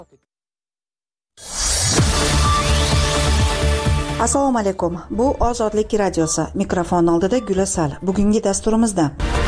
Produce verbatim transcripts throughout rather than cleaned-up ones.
Assalomu alaykum. Bu Ozodlik radiosi. Mikrofon oldida Gulasal. Bugungi dasturimizda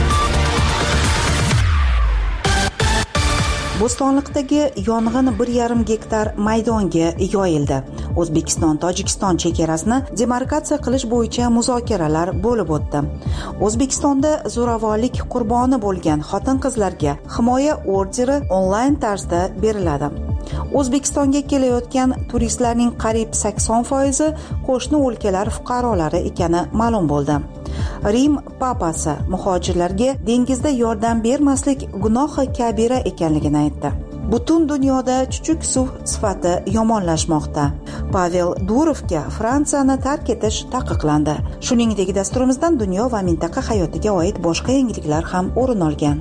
Bo'stonliqdagi yong'in bir yarim gektar maydonga yoyildi. O'zbekiston Tojikiston chegarasini demarkatsiya qilish bo'yicha muzokaralar bo'lib o'tdi. O'zbekistonda zo'ravonlik qurboni bo'lgan xotin-qizlarga himoya orderi onlayn tarzda beriladi. O'zbekistonga kelayotgan turistlarning qariyb sakson foizi qo'shni o'lkalar fuqarolari ekani ma'lum bo'ldi. Rim papasi muhojirlarga dengizda yordam bermaslik gunohi kabira ekanligini aytdi. Butun dunyoda chuchuk suv sifati yomonlashmoqda. Pavel Durovga Fransiyani tark etish taqiqlandi. Shuningdek, dasturimizdan dunyo va mintaqa hayotiga oid boshqa yangiliklar ham o'rin olgan.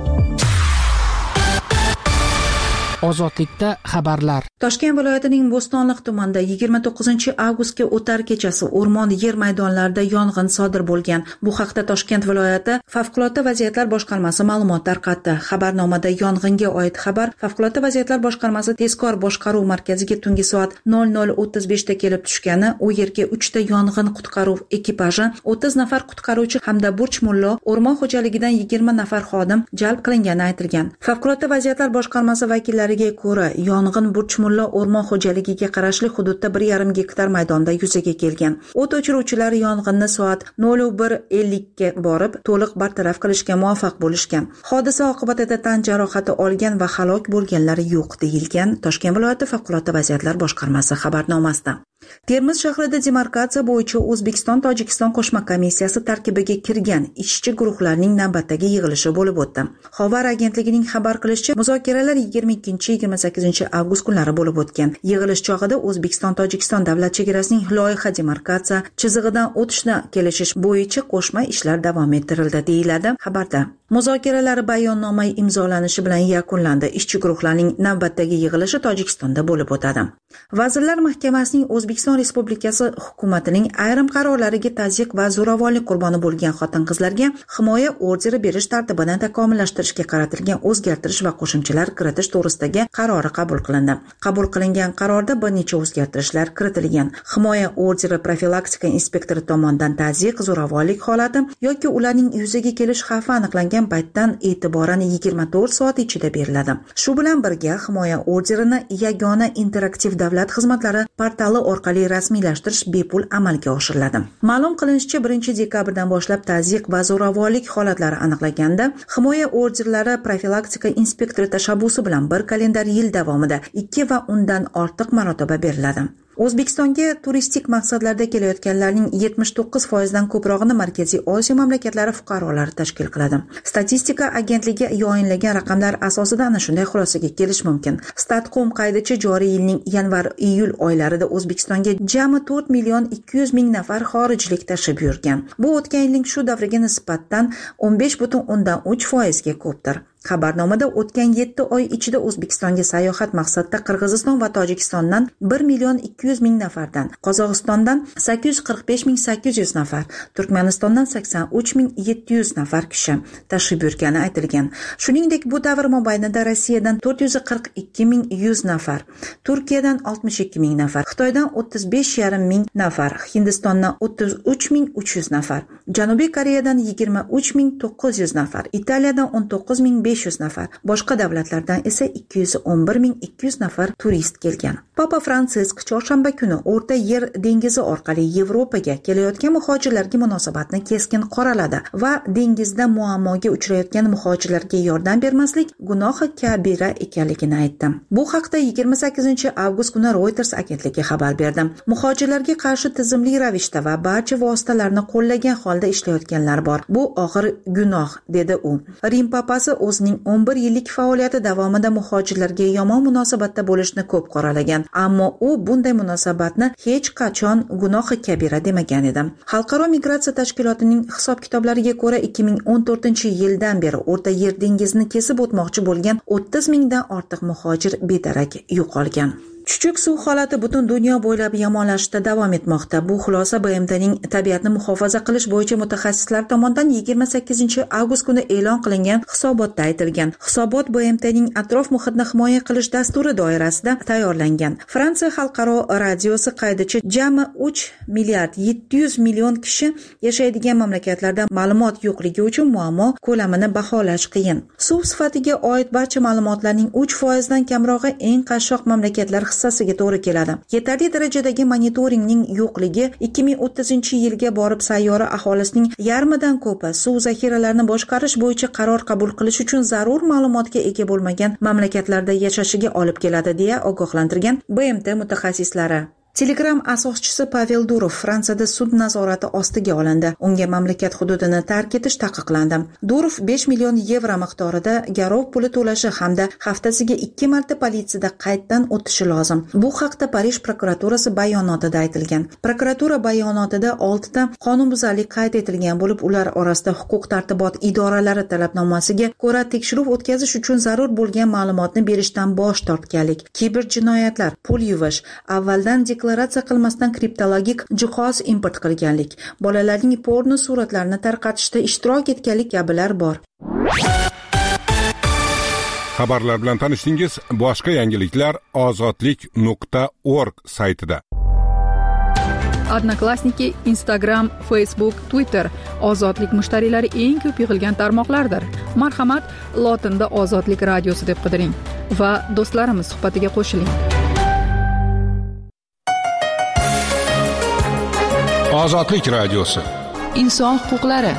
Ozodlikda xabarlar. Toshkent viloyatining Bo'stonliq tumanida yigirma to'qqizinchi avgustga o'tar kechasi o'rmon yer maydonlarida yong'in sodir bo'lgan. Bu haqda Toshkent viloyati Favqulodda vaziyatlar boshqarmasi ma'lumot tarqatdi. Xabarnomada yong'inga oid xabar Favqulodda vaziyatlar boshqarmasi tezkor boshqaruv markaziga tungi soat nol nol o'ttiz beshda kelib tushgani, u yerga uchta yong'in qutqaruv ekipaji, o'ttiz nafar qutqaruvchi hamda burch mullo, o'rmon xo'jaligidan yigirma nafar xodim jalb qilingani aytilgan. Favqulodda vaziyatlar boshqarmasi vakillari ko'ra yong'in Burchmulla o'rmon xo'jaligiga qarashli hududda bir yarim gektar maydonda yuzaga kelgan. O't o'chiruvchilar yong'inni soat nol bir ellikga borib to'liq bartaraf qilishga muvaffaq bo'lishgan. Hodisa oqibatida tan jarohati olgan va halok bo'lganlar yo'q deyilgan Toshkent viloyati favqulodda vaziyatlar boshqarmasi xabarnomasida. Termiz shahrida demarkatsiya bo'yicha O'zbekiston Tojikiston qo'shma komissiyasi tarkibiga kirgan ishchi guruhlarning navbatdagi yig'ilishi bo'lib o'tdi. Xovar agentligining xabar qilishicha, muzokaralar yigirma ikkinchi yigirma sakkizinchi avgust kunlari bo'lib o'tgan. Yig'ilish chog'ida O'zbekiston Tojikiston davlat chegarasining loyiha demarkatsiya chizig'idan o'tishni kelishish bo'yicha qo'shma ishlar davom ettirildi, deyiladi xabarda. Muzokaralar bayonnoma imzolanishi bilan yakunlandi. Ishchi guruhlarning navbatdagi yig'ilishi Tojikistonda bo'lib o'tadi. Vazirlar Mahkamasining O'zbekiston Respublikasi hukumatining ayrim qarorlariga tazyiq va zo'ravonlik qurboni bo'lgan xotin-qizlarga himoya orderi berish tartibini takomillashtirishga qaratilgan o'zgartirish va qo'shimchalar kiritish to'g'risidagi qarori qabul qilindi. Qabul qilingan qarorda bir necha o'zgartirishlar kiritilgan. Himoya orderi profilaktika inspektori tomonidan tazyiq, zo'ravonlik holati yoki ularning yuzaga kelish xavfi aniqlangan paytdan e'tiboran yigirma to'rt soat ichida beriladi. Shu bilan birga himoya orderini yagona interaktiv davlat xizmatlari portali orqali rasmiylashtirish bepul amalga oshiriladi. Ma'lum qilinishicha, birinchi dekabrdan boshlab tazyiq va zo'ravonlik holatlari aniqlaganda himoya orderlari profilaktika inspektori tashabbusi bilan bir kalendar yil davomida ikki va undan ortiq marotaba beriladi. O'zbekistonga turistik maqsadlarda kelayotganlarning yetmish to'qqiz foizdan ko'prog'ini Markaziy Osiyo mamlakatlari fuqarolari tashkil qiladi. Statistika agentligi yoyinlagan raqamlar asosida ana shunday xulosaga kelish mumkin. Statcom qaydicha joriy yilning yanvar-iyul oylarida O'zbekistonga jami to'rt million ikki yuz ming nafar xorijlik tashrif buyurgan. Bu o'tgan yilning shu davriga nisbatan o'n besh butun o'ndan uch foizga ko'pdir. Xabarnomada o'tgan yetti oy ichida O'zbekistonga sayohat maqsadida Qirg'iziston va Tojikistondan bir million ikki yuz ming nafardan, Qozog'istondan sakkiz yuz qirq besh ming sakkiz yuz nafar, Turkmanistondan sakson uch ming yetti yuz nafar kishi tashrif buyurgani aytilgan. Shuningdek, bu davr mobaynida Rossiyadan to'rt yuz qirq ikki ming yuz nafar, Turkiyadan oltmish ikki ming nafar, Xitoydan o'ttiz besh yarim ming nafar, Hindistondan o'ttiz uch ming uch yuz nafar, Janubiy Koreyadan yigirma uch ming to'qqiz yuz nafar, Italiyadan o'n to'qqiz ming besh yuz nafar, boshqa davlatlardan esa ikki yuz o'n bir ming ikki yuz nafar turist kelgan. Papa Fransisk chorshanba kuni O'rta Yer dengizi orqali Yevropaga kelayotgan muhojirlarga munosabatni keskin qoraladi va dengizda muammoga uchrayotgan muhojirlarga yordam bermaslik gunohi kabira ekanligini aytdi. Bu haqda yigirma sakkizinchi avgust kuni Reuters agentligi xabar berdi. Muhojirlarga qarshi tizimli ravishda va barcha vositalarni qo'llagan holda ishlayotganlar bor. Bu og'ir gunoh, dedi u. Rim papasi o'zining o'n bir yillik faoliyati davomida muhojirlarga yomon munosabatda bo'lishni ko'p qoralagan, ammo u bunday munosabatni hech qachon gunohi kabira demagan edi. Xalqaro migratsiya tashkilotining hisob-kitoblariga ko'ra ikki ming o'n to'rtinchi yildan beri O'rta Yer dengizini kesib o'tmoqchi bo'lgan o'ttiz mingdan ortiq muhojir bedarak yo'qolgan. Chuchuk suv holati butun dunyo bo'ylab yomonlashishda davom etmoqda. Bu xulosa B M Tning tabiatni muhofaza qilish bo'yicha mutaxassislar tomonidan yigirma sakkizinchi avgust kuni e'lon qilingan hisobotda aytilgan. Hisobot B M Tning atrof muhitni himoya qilish dasturi doirasida tayyorlangan. Fransiya xalqaro radiosi qaydicha jami uch milliard yetti yuz million kishi yashaydigan mamlakatlarda ma'lumot yo'qligi uchun muammo ko'lamini baholash qiyin. Suv sifatiga oid barcha ma'lumotlarning uch foizdan kamrog'i eng qashshoq mamlakatlar hissasiga to'g'ri keladi. Yetarli darajadagi monitoringning yo'qligi ikki ming o'ttizinchi yilga borib sayyora aholisining yarmidan ko'pi suv zaxiralarini boshqarish bo'yicha qaror qabul qilish uchun zarur ma'lumotga ega bo'lmagan mamlakatlarda yashashiga olib keladi deya ogohlantirgan B M T mutaxassislari. Telegram asoschisi Pavel Durov Fransiyada sud nazorati ostiga olindi. Unga mamlakat hududini tark etish taqiqlandi. Durov besh million yevro miqdorida garov puli to'lashi hamda haftasiga ikki marta politsiyada qayddan o'tishi lozim. Bu haqda Parij prokuraturasi bayonotida aytilgan. Prokuratura bayonotida oltita qonunbuzarlik qayd etilgan bo'lib, ular orasida huquq-tartibot idoralari talabnomasiga ko'ra tekshiruv o'tkazish uchun zarur bo'lgan ma'lumotni berishdan bosh tortganlik, kiber jinoyatlar, pul yuvish, avvaldan deklaratsiya qilmasdan kriptologik jihoz import qilganlik, bolalarning porno suratlarini tarqatishda ishtirok etganlik kabilar bor. Xabarlar bilan tanishdingiz. Boshqa yangiliklar ozodlik nuqta org saytida. Odnoklassniki, Instagram, Facebook, Twitter ozodlik mushtariylari eng ko'p yig'ilgan tarmoqlardir. Marhamat, lotinda Ozodlik radiosi deb qidiring va do'stlarimiz suhbatiga qo'shiling. Ozodlik radiosi. Inson huquqlari.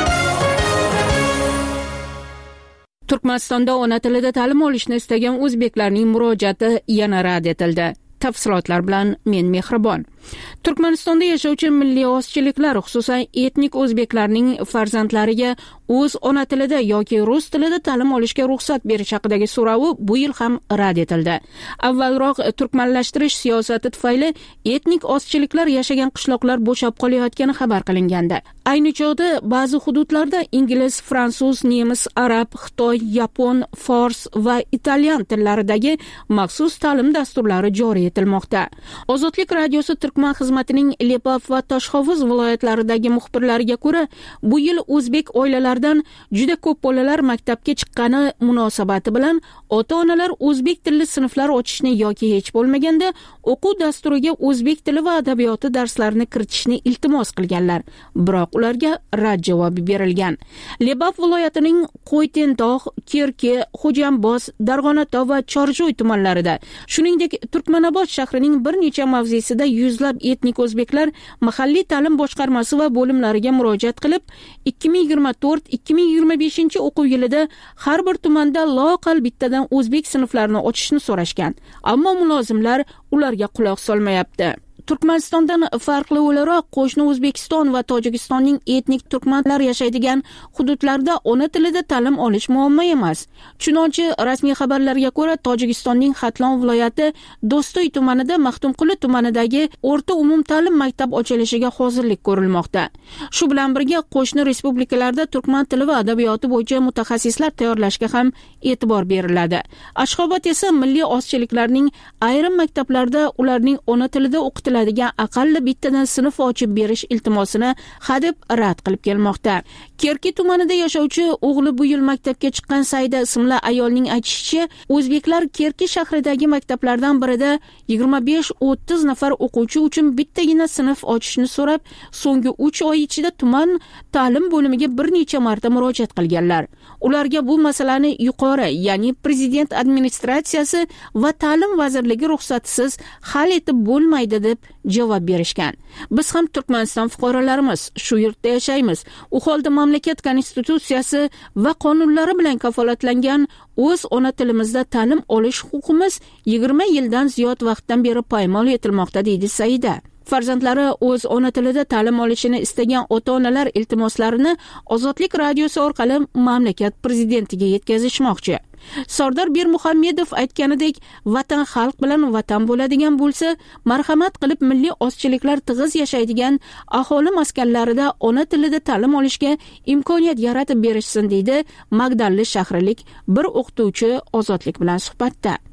Turkmanistonda ona tilida ta'lim olishni istagan o'zbeklarning murojaati yana rad etildi. Tafsilotlar bilan men Mehribon. Turkmanistonda yashovchi milliy ozchiliklar, xususan etnik o'zbeklarning farzandlariga o'z ona tilida yoki rus tilida ta'lim olishga ruxsat berish haqidagi so'rovi bu yil ham rad etildi. Avvalroq turkmanlashtirish siyosati tufayli etnik ozchiliklar yashagan qishloqlar bo'shab qolayotgani xabar qilingandi. Ayni chog'da ba'zi hududlarda ingliz, fransuz, nemis, arab, xitoy, yapon, fors va italyan tillaridagi maxsus ta'lim dasturlari joriy etilmoqda. Ozodlik radiosi Turkman xizmatining Lepov va Toshhovuz viloyatlaridagi muxbirlariga ko'ra, bu yil o'zbek oilalaridan juda ko'p bolalar maktabga chiqqani munosabati bilan ota-onalar o'zbek tilli sinflar ochishni yoki hech bo'lmaganda o'quv dasturiga o'zbek tili va adabiyoti darslarini kiritishni iltimos qilganlar. Biroq ularga rad javobi berilgan. Lepov viloyatining Qo'ytentog', Kerki, Xo'jamboz, Darg'onatov va Chorjoy tumanlarida, shuningdek Turkmanobod shahrining bir necha mavzesida yuzlab etnik o'zbeklar mahalliy ta'lim boshqarmasi va bo'limlariga murojaat qilib, ikki ming yigirma to'rt ikki ming yigirma beshinchi o'quv yilida har bir tumanda loqal bittadan o'zbek sinflarini ochishni so'rashgan. Ammo mulozimlar ularga quloq solmayapti. Turkmanistondan farqli o'laroq qo'shni O'zbekiston va Tojikistonning etnik turkmanlar yashaydigan hududlarda ona tilida ta'lim olish muammo emas. Chunonchi rasmiy xabarlarga ko'ra Tojikistonning Xatlon viloyati Do'stoy tumanida Maxtumquli tumanidagi o'rta umum ta'lim maktab ochilishiga hozirlik ko'rilmoqda. Shu bilan birga qo'shni respublikalarda turkman tili va adabiyoti bo'yicha mutaxassislar tayyorlashga ham e'tibor beriladi. Ashxobod esa milliy ozchiliklarning ayrim maktablarda ularning ona tilida o'qitiladigan aqalli bittadan sinf ochib berish iltimosini hadeb rad qilib kelmoqda. Kerki tumanida yashovchi o'g'li bu yil maktabga chiqqan Saida ismli ayolning aytishicha, o'zbeklar Kerki shahridagi maktablardan birida yigirma besh o'ttiz nafar o'quvchi uchun bittagina sinf ochishni so'rab, so'nggi uch oy ichida tuman ta'lim bo'limiga bir necha marta murojaat qilganlar. Ularga bu masalani yuqori, ya'ni prezident administratsiyasi va ta'lim vazirligi ruxsatisiz hal etib bo'lmaydi deb javob berishgan. Biz ham Turkmaniston fuqarolarimiz, shu yurtda yashaymiz. U holda mamlakat konstitutsiyasi va qonunlari bilan kafolatlangan o'z ona tilimizda ta'lim olish huquqimiz yigirma yildan ziyod vaqtdan beri poymol etilmoqda, deydi Saida. Farzandlari o'z ona tilida ta'lim olishini istagan ota-onalar iltimoslarini Ozodlik radiosi orqali mamlakat prezidentiga yetkazishmoqchi. Sardor Bermuhammedov aytganidek, vatan xalq bilan vatan bo'ladigan bo'lsa, marhamat qilib milliy ozchiliklar tig'iz yashaydigan aholi maskanlarida ona tilida ta'lim olishga imkoniyat yaratib berishsin, deydi Magdalli shahrilik bir o'qituvchi Ozodlik bilan suhbatda.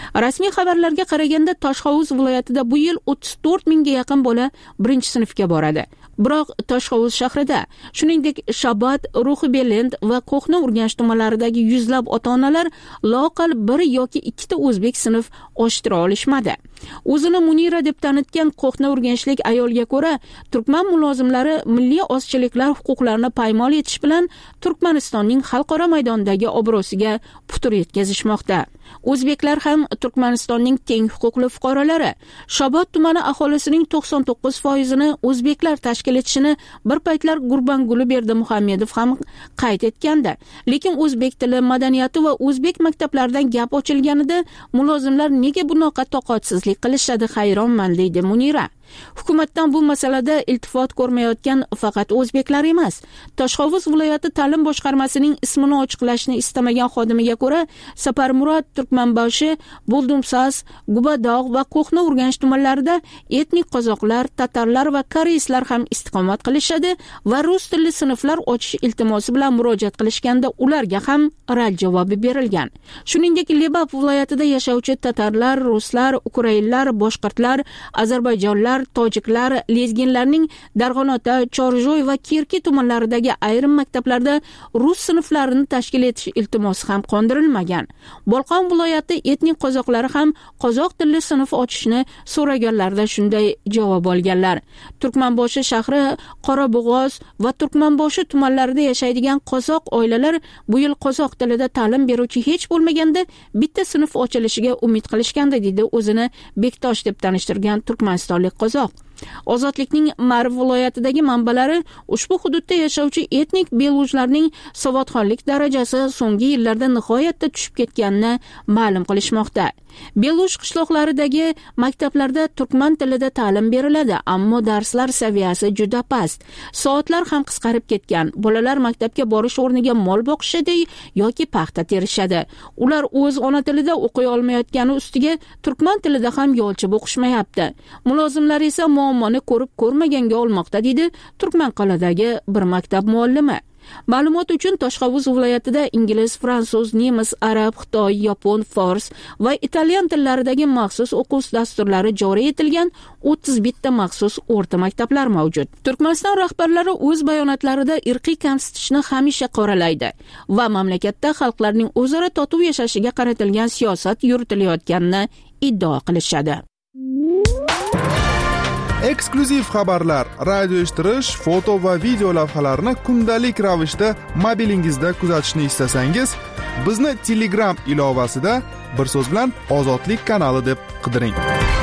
Rasmiy xabarlarga qaraganda Toshhovuz viloyatida bu yil o'ttiz to'rt mingga yaqin bola birinchi sinfga boradi. Biroq Toshhovuz shahrida, shuningdek Shabbat, Ruhi-Belend va Qo'hna Urganch tumanlaridagi yuzlab ota-onalar loqal bir yoki ikkita o'zbek sinf ochittira olishmadi. O'zini Munira deb tanitgan Qo'hna Urganchlik ayolga ko'ra, turkman mulozimlari milliy ozchiliklar huquqlarini paymol etish bilan Turkmanistonning xalqaro maydondagi obro'siga putur yetkazishmoqda. O'zbeklar ham Turkmanistonning teng huquqli fuqarolari. Shabot tumani aholisining to'qson to'qqiz foizini o'zbeklar tashkil etishini bir paytlar Gurbanguli Berdimuhammedov ham qayd etgandi. Lekin o'zbek tili, madaniyati va o'zbek maktablaridan gap ochilganida mulozimlar nega bunaqa toqatsizlik qilishadi, hayronman, deydi Munira. Hukumatdan bu masalada iltifot ko'rmayotgan faqat o'zbeklar emas. Toshhovuz viloyati ta'lim boshqarmasining ismini ochiqlashni istamagan xodimiga ko'ra, Saparmurod, Turkmanboshi, Buldumsas, Gubadog' va Qo'hna Urganch tumanlarida etnik qozoqlar, tatarlar va koreyslar ham istiqomat qilishadi va rus tilli sinflar ochish iltimosi bilan murojaat qilishganda ularga ham rad javobi berilgan. Shuningdek, Lebap viloyatida yashovchi tatarlar, ruslar, ukrainlar, boshqirdlar, ozarbayjonlar, tojiklar, lezginlarning Darg'anota, Chorjoy va Kirki tumanlaridagi ayrim maktablarda rus sinflarini tashkil etish iltimosi ham qondirilmagan. Bolqon viloyati etnik qozoqlari ham qozoq tilli sinf ochishni so'raganlarda shunday javob olganlar. Turkmanboshi shahri, Qorabog'oz va Turkmanboshi tumanlarida yashaydigan qozoq oilalar bu yil qozoq tilida ta'lim beruvchi hech bo'lmaganda bitta sinf ochilishiga umid qilishganda, deydi o'zini Bektosh deb tanishtirgan turkmanistonlik qozoq. Ozodlikning Marv viloyatidagi manbalari ushbu hududda yashovchi etnik belujlarning savodxonlik darajasi so'nggi yillarda nihoyatda tushib ketganini ma'lum qilishmoqda. Belush qishloqlaridagi maktablarda turkman tilida ta'lim beriladi, ammo darslar saviyasi juda past. Soatlar ham qisqarib ketgan. Bolalar maktabga borish o'rniga mol boqishadi yoki paxta terishadi. Ular o'z ona tilida o'qiy olmayotgani ustiga turkman tilida ham yo'lchib o'qishmayapti. Mulozimlar esa muammoni ko'rib ko'rmaganga olmoqda, deydi Turkmanqal'adagi bir maktab muallimi. Ma'lumot uchun Toshhovuz viloyatida ingliz, fransuz, nemis, arab, xitoy, yapon, fors va italyan tillaridagi maxsus o'quv dasturlari joriy etilgan o'ttiz bitta maxsus o'rta maktablar mavjud. Turkmaniston rahbarlari o'z bayonotlarida irqiy kamsitishni hamisha qoralaydi va mamlakatda xalqlarning o'zaro totuv yashashiga qaratilgan siyosat yuritilayotganini iddao qilishadi. Eksklyuziv xabarlar, radio eshittirish, foto va video lavhalarni kundalik ravishda mobilingizda kuzatishni istasangiz, bizni Telegram ilovasida bir so'z bilan Ozodlik kanali deb qidiring.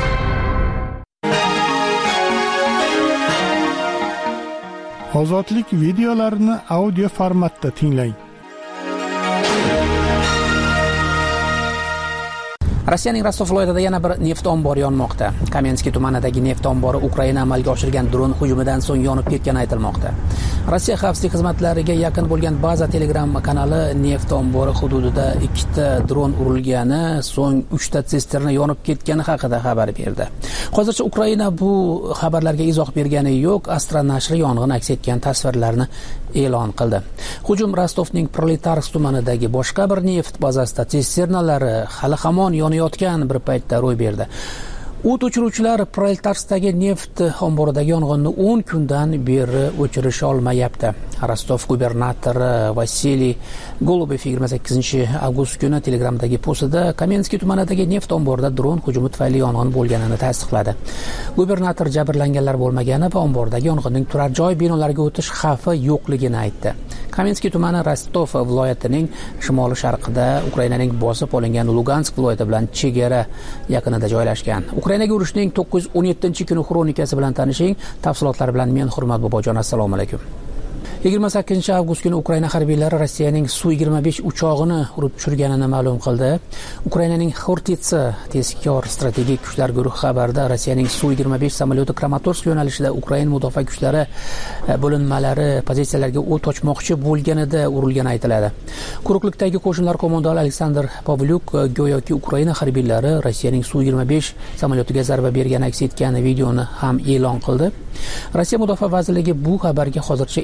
Ozodlik videolarini audio formatda tinglang. Rossiyaning Rostov viloyatida yana bir neft ombori yonmoqda. Kamenskiy tumanidagi neft ombori Ukraina amalga oshirgan dron hujumidan so'ng yonib ketgani aytilmoqda. Rossiya xavfsizlik xizmatlariga yaqin bo'lgan baza Telegram kanali neft ombori hududida ikkita dron urilgani, so'ng uchta sisterna yonib ketgani haqida xabar berdi. Hozircha Ukraina bu xabarlarga izoh bergani yo'q. Astra nashri yong'in aks etgan tasvirlarni e'lon qildi. Hujum Rostovning Proletarsk tumanidagi boshqa bir neft bazasida sisternalari hali hamon yonayotgan bir paytda ro'y berdi. O't o'chiruvchilar Proletarskdagi neft omboridagi yong'inni o'n kundan beri o'chirisha olmayapti. Rostov gubernatori Vasiliy Golubov yigirma sakkizinchi avgust kuni Telegramdagi postida Kamenskiy tumanidagi neft omborida dron hujumi tufayli yong'in bo'lganini tasdiqladi. Gubernator jabrlanganlar bo'lmagani va ombordagi yong'inning turar joy binolariga o'tish xavfi yo'qligini aytdi. Kamenskiy tumani Rostov viloyatining shimoli-sharqida Ukrainaning bosib olingan Lugansk viloyati bilan chegara yaqinida joylashgan. Ukrainaga urushning to'qqiz yuz o'n yettinchi kuni xronikasi bilan tanishing. Tafsilotlar bilan men Hurmat Bobojon, assalomu alaykum. yigirma sakkizinchi avgust kuni Ukraina harbiylari Rossiyaning Su yigirma besh uchog'ini urib tushirganini ma'lum qildi. Ukrainaning Xortitsa tezkor strategik kuchlar guruhi xabarida Rossiyaning Su yigirma besh samolyoti Kramatorsk yo'nalishida Ukraina mudofaa kuchlari bo'linmalari pozitsiyalariga o't ochmoqchi bo'lganida urilgani aytiladi. Quruqlikdagi qo'shinlar qo'mondoni Aleksandr Pavlyuk go'yoki Ukraina harbiylari Rossiyaning Su yigirma besh samolyotiga zarba bergani aks etgan videoni ham e'lon qildi. Rossiya mudofaa vazirligi bu xabarga hozircha izoh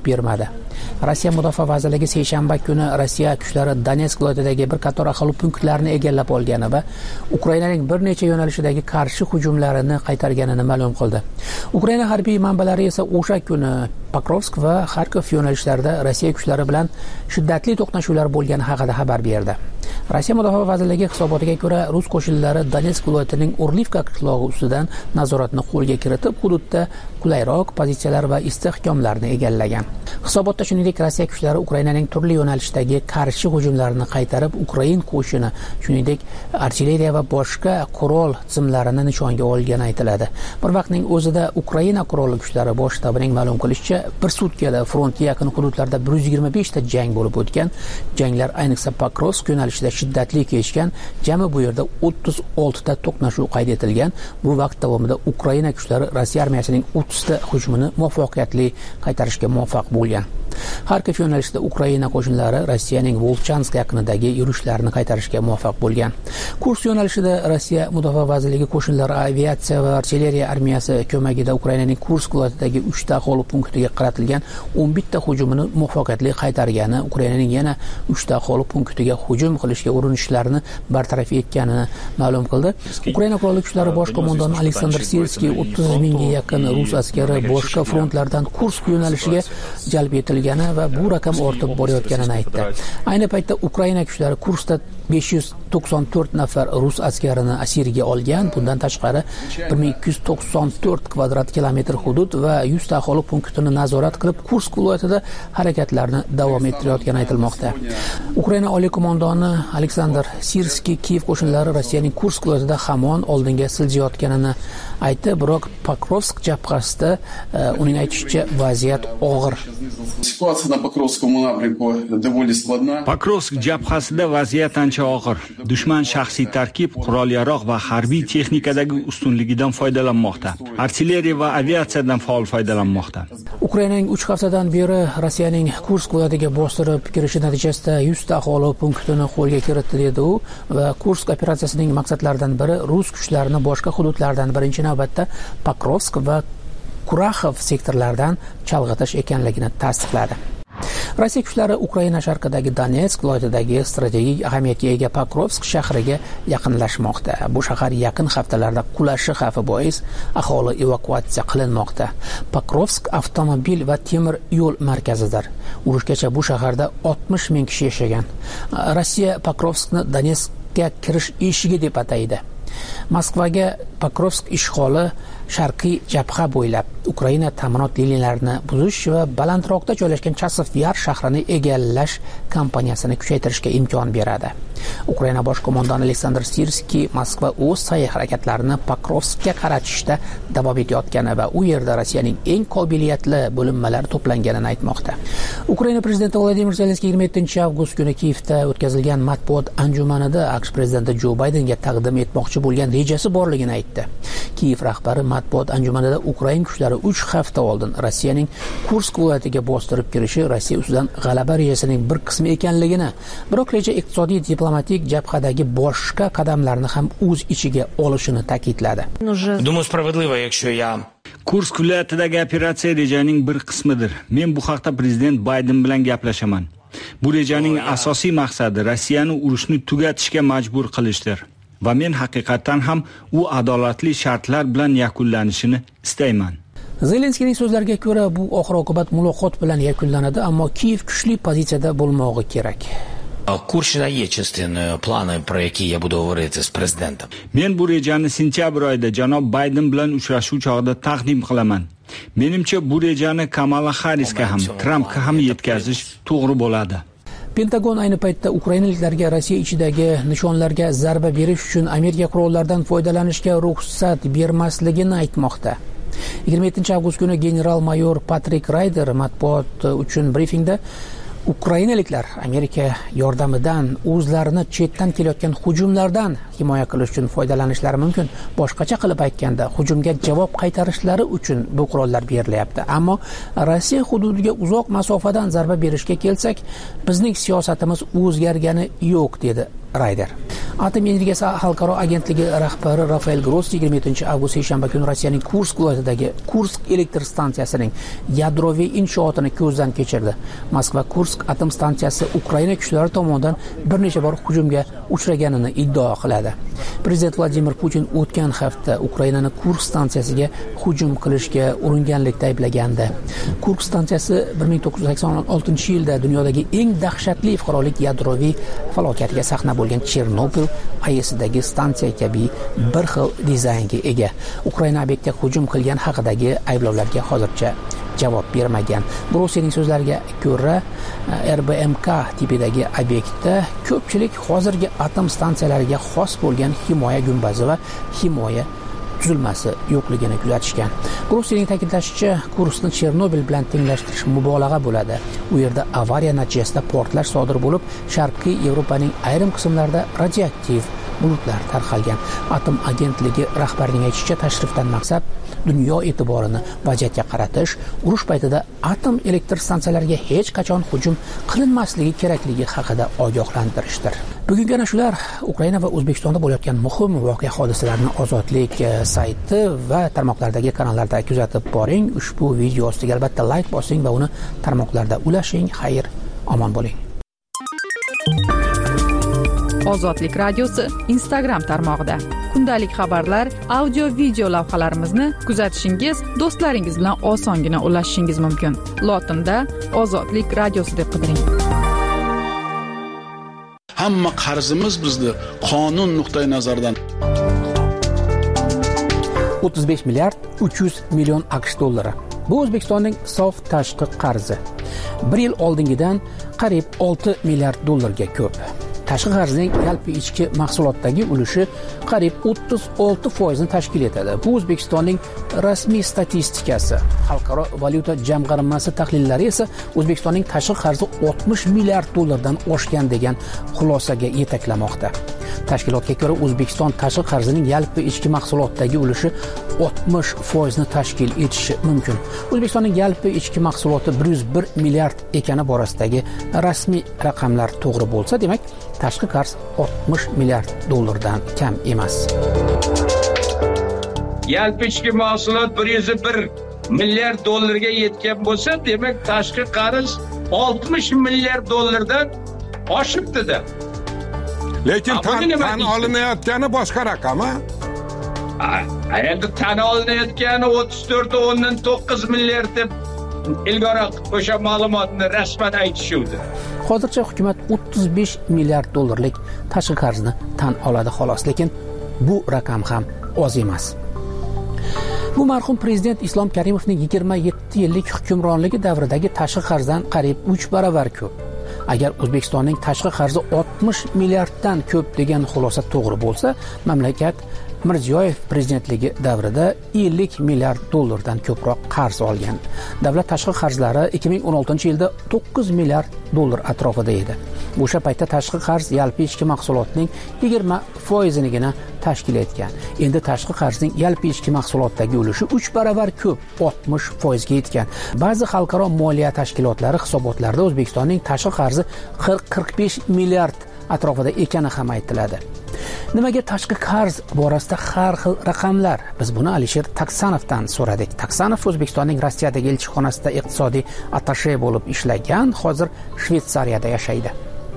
bermadi. Rossiya mudofaa vazirligi seshanba kuni Rossiya kuchlari Donetsk viloyatidagi bir qator aholi punktlarini egallab olgani va Ukrainaning bir necha yo'nalishidagi qarshi hujumlarini qaytarganini ma'lum qildi. Ukraina harbiy manbalari esa o'sha kuni Pokrovsk va Kharkov yo'nalishlarida Rossiya kuchlari bilan shiddatli to'qnashuvlar bo'lgani haqida xabar berdi. Rossiya mudofaa vazirligi hisobotiga ko'ra, rus qo'shinlari Donetsk viloyatining Orlivka qishlog'i ustidan nazoratni qo'lga kiritib, hududda qulayroq pozitsiyalar va istehkomlarni egallagan. Hisobotda shuningdek, Rossiya kuchlari Ukrainaning turli yo'nalishdagi qarshi hujumlarini qaytarib, Ukrain qo'shini, shuningdek, artilleriya va boshqa qurol tizimlarini nishonga olgani aytiladi. Bir vaqtning o'zida Ukraina qurolli kuchlari bosh shtabining ma'lum qilishicha, bir sutkada frontga yaqin hududlarda bir yuz yigirma besh ta jang bo'lib o'tgan. Janglar ayniqsa Pokrovsk yo'nalishida shiddatli kechgan. Jami bu yerda o'ttiz olti ta to'qnashuv qayd etilgan. Bu vaqt davomida Ukraina kuchlari Rossiya armiyasining o'ttiz ta hujumini muvaffaqiyatli qaytarishga muvaffaq bo'lgan. Kharkov yo'nalishida Ukraina qo'shinlari Rossiyaning Volchansk yaqinidagi yurishlarni qaytarishga muvaffaq bo'lgan. Kursk yo'nalishida Rossiya mudofaa vazirligi qo'shinlari aviatsiya va artilleriya armiyasi ko'magida Ukrainaning Kursk viloyatidagi uch ta aholi punktiga qaratilgan o'n bitta hujumini muvaffaqiyatli qaytargani, Ukrainaning yana uch ta aholi punktiga hujum qilishga urinishlarini bartaraf etganini ma'lum qildi. Ukraina qurolli kuchlari bosh qo'mondoni Aleksandr Sirskiy o'ttiz mingga yaqin rus askari boshqa frontlardan Kursk yo'nalishiga jalb etilgan va bu raqam ortib borayotganini aytdi. Ayni paytda Ukraina kuchlari Kurskda besh yuz to'qson to'rt nafar rus askarini asirga olgan. Bundan tashqari bir ming ikki yuz to'qson to'rt kvadrat kilometr hudud va yuz ta aholi punktini nazorat qilib, Kursk viloyatida harakatlarni davom ettirayotgani aytilmoqda. Ukraina oliy qo'mondoni Aleksandr Sirskiy Kiyev qo'shinlari Rossiyaning Kursk viloyatida hamon oldinga siljayotganini aytdi, biroq Pokrovsk jabhasida uning aytishicha vaziyat og'ir. Pokrovsk jabhasida vaziyat ancha og'ir. Dushman shaxsiy tarkib, qurol-yarog' va harbiy texnikadagi ustunligidan foydalanmoqda. Artilleriya va aviatsiyadan faol foydalanmoqda. Ukrainaning uch haftadan beri Rossiyaning Kursk viloyatiga bostirib kirishi natijasida yuz ta aholi punktini qo'lga kiritdi dedi u va Kursk operatsiyasining maqsadlaridan biri rus kuchlarini boshqa hududlardan birinchi navbatda Pokrovsk va Kuraxov sektorlaridan chalg'itish ekanligini tasdiqladi. Rossiya kuchlari Ukraina sharqidagi Donetsk viloyatidagi strategik ahamiyatga ega Pokrovsk shahriga yaqinlashmoqda. Bu shahar yaqin haftalarda qulashi xavfi bois aholi evakuatsiya qilinmoqda. Pokrovsk avtomobil va temir yo'l markazidir. Urushgacha bu shaharda oltmish ming kishi yashagan. Rossiya Pokrovskni Donetskga kirish eshigi deb ataydi. Moskvaga Pokrovsk ishg'oli sharqiy jabha bo'ylab Ukraina ta'minot liniyalarini buzish va balandroqda joylashgan Chasov Yar shahrini egallash kampaniyasini kuchaytirishga imkon beradi. Ukraina bosh qo'mondoni Aleksandr Sirskiy Moskva o'z sa'y harakatlarini Pokrovskga qaratishda davom etayotgani va u yerda Rossiyaning eng qobiliyatli bo'linmalari to'planganini aytmoqda. Ukraina prezidenti Vladimir Zelenskiy yigirma yettinchi avgust kuni Kiyevda o'tkazilgan matbuot anjumanida AQSh prezidenti Jo Baydenga taqdim etmoqchi bo'lgan rejasi borligini aytdi. Kiyev rahbari matbuot anjumanida Ukraina kuchlari uch hafta oldin Rossiyaning Kursk viloyatiga bostirib kirishi Rossiya ustidan g'alaba rejasining bir qismi ekanligini, biroq reja iqtisodiy diplomatik jabhadagi boshqa qadamlarni ham o'z ichiga olishini ta'kidladi. Думаю, справедливо, якщо я Kursk viloyatidagi operatsiya rejaning bir qismidir. Men bu haqda prezident Bayden bilan gaplashaman. Bu rejaning asosiy maqsadi Rossiyani urushni tugatishga majbur qilishdir. Va men haqiqatan ham u adolatli shartlar bilan yakunlanishini istayman. Zelenskiyning so'zlariga ko'ra, bu oxir-oqibat muloqot bilan yakunlanadi, ammo Kiyev kuchli pozitsiyada bo'lmog'i kerak. Kurshda є частиною плани, про які я буду говорити з президентом. Men bu rejani sentyabr oyida janob Bayden bilan uchrashuv chog'ida taqdim qilaman. Menimcha bu rejani Kamala Harrisga ham, Trumpga ham yetkazish to'g'ri bo'ladi. Pentagon ayni paytda ukrainaliklarga Rossiya ichidagi nishonlarga zarba berish uchun Amerika qurollaridan foydalanishga ruxsat bermasligini aytmoqda. yigirma yettinchi avgust kuni general-mayor Patrik Ryder matbuot uchun brifingda Ukrainaliklar Amerika yordamidan o'zlarini chetdan kelayotgan hujumlardan himoya qilish uchun foydalanishlari mumkin. Boshqacha qilib aytganda, hujumga javob qaytarishlari uchun bu qurollar berilyapti. Ammo Rossiya hududiga uzoq masofadan zarba berishga kelsak, bizning siyosatimiz o'zgargani yo'q dedi Rayder. Atom energiyasi xalqaro agentligi rahbari Rafael Grossi yigirma yettinchi avgust seshanba kuni Rossiyaning Kursk viloyatidagi Kursk elektr stansiyasining yadroviy inshootini ko'zdan kechirdi. Moskva Kursk atom stansiyasi Ukraina kuchlari tomonidan bir necha bor hujumga uchraganini iddao qiladi. Prezident Vladimir Putin o'tgan hafta Ukrainani Kursk stansiyasiga hujum qilishga uringanlikda ayblagandi. Kursk stansiyasi bir ming to'qqiz yuz sakson oltinchi yilda dunyodagi eng dahshatli fuqarolik yadroviy falokatiga sahna bo'lgan Chernobil ayesidagi stansiya kabi bir xil dizaynga ega. Ukraina obyektga hujum qilgan haqidagi ayblovlarga hozircha javob bermagan. Grossining so'zlariga ko'ra, R B M K tipidagi obyektda ko'pchilik hozirgi atom stansiyalariga xos bo'lgan himoya gumbazi va himoya tuzilmasi yo'qligini kuzatishgan. Grossining ta'kidlashicha, Kurskni Chernobil bilan tenglashtirish mubolag'a bo'ladi. U yerda avariya natijasida portlash sodir bo'lib, Sharqiy Yevropaning ayrim qismlarida radioaktiv bulutlar tarqalgan. Atom agentligi rahbarining aytishicha, tashrifdan maqsad dunyo e'tiborini vaziyatga qaratish, urush paytida atom elektr stansiyalariga hech qachon hujum qilinmasligi kerakligi haqida ogohlantirishdir. Bugungi ana shular Ukraina va O'zbekistonda bo'layotgan muhim voqea hodisalarni Ozodlik sayti va tarmoqlardagi kanallarda kuzatib boring. Ushbu video ostiga albatta like bosing va uni tarmoqlarda ulashing. Xayr, omon bo'ling. Ozodlik radiosi Instagram tarmog'ida kundalik xabarlar, audio video lavhalarimizni kuzatishingiz, do'stlaringiz bilan osongina ulashishingiz mumkin. Lotinda Ozodlik radiosi deb qidiring. Hamma qarzimiz bizni qonun nuqtai nazaridan o'ttiz besh milliard uch yuz million AQSh dollari. Bu O'zbekistonning sof tashqi qarzi. bir yil oldingidan qariyb olti milliard dollarga ko'p. Tashqi qarzning yalpi ichki mahsulotdagi ulushi qariyb o'ttiz olti foizni tashkil etadi. Bu O'zbekistonning rasmiy statistikasi. Xalqaro valyuta jamg'armasi tahlillari esa O'zbekistonning tashqi qarzi oltmish milliard dollardan oshgan degan xulosaga yetaklamoqda. Tashkilotga ko'ra, O'zbekiston tashqi qarzining yalpi ichki mahsulotdagi ulushi oltmish foizni tashkil etishi mumkin. O'zbekistonning yalpi ichki mahsuloti bir yuz bir milliard ekani borasidagi rasmiy raqamlar to'g'ri bo'lsa, demak, tashqi qarz oltmish milliard dollardan kam emas. Yalpi ichki mahsulot bir yuz bir milliard dollarga yetgan bo'lsa, demak, tashqi qarz oltmish milliard dollardan oshibdi-da. Lekin tan, tan olinayotgani boshqa raqam, ha? Endi tan olinayotgani o'ttiz to'rt o'ndan to'qqiz milliard deb ilgari o'sha ma'lumotni rasman aytishuvdi. Hozircha hukumat o'ttiz besh milliard dollarlik tashqi qarzni tan oladi xolos, lekin bu raqam ham oz emas. Bu marhum prezident Islom Karimovning yigirma yetti yillik hukmronligi davridagi tashqi qarzdan qariyb uch baravar ko'p. Agar O'zbekistonning tashqi qarzi oltmish milliarddan ko'p degan xulosa to'g'ri bo'lsa, mamlakat Mirziyoyev prezidentligi davrida ellik milliard dollardan ko'proq qarz olgan. Davlat tashqi qarzlari ikki ming o'n oltinchi yilda to'qqiz milliard dollar atrofida edi. O'sha paytda tashqi qarz yalpi ichki mahsulotning yigirma foizinigina tashkil etgan. Endi tashqi qarzning yalpi ichki mahsulotdagi ulushi uch baravar ko'p, oltmish foizga yetgan. Ba'zi xalqaro moliya tashkilotlari hisobotlarida O'zbekistonning tashqi qarzi qirq qirq besh milliard atrofida ekani ham aytiladi. Nimaga tashqi qarz borasida har xil raqamlar? Biz buni Alisher Taksanovdan so'radik. Taksanov O'zbekistonning Rossiyadagi elchixonasida iqtisodiy attashe bo'lib ishlagan, hozir Shveysariyada yashaydi.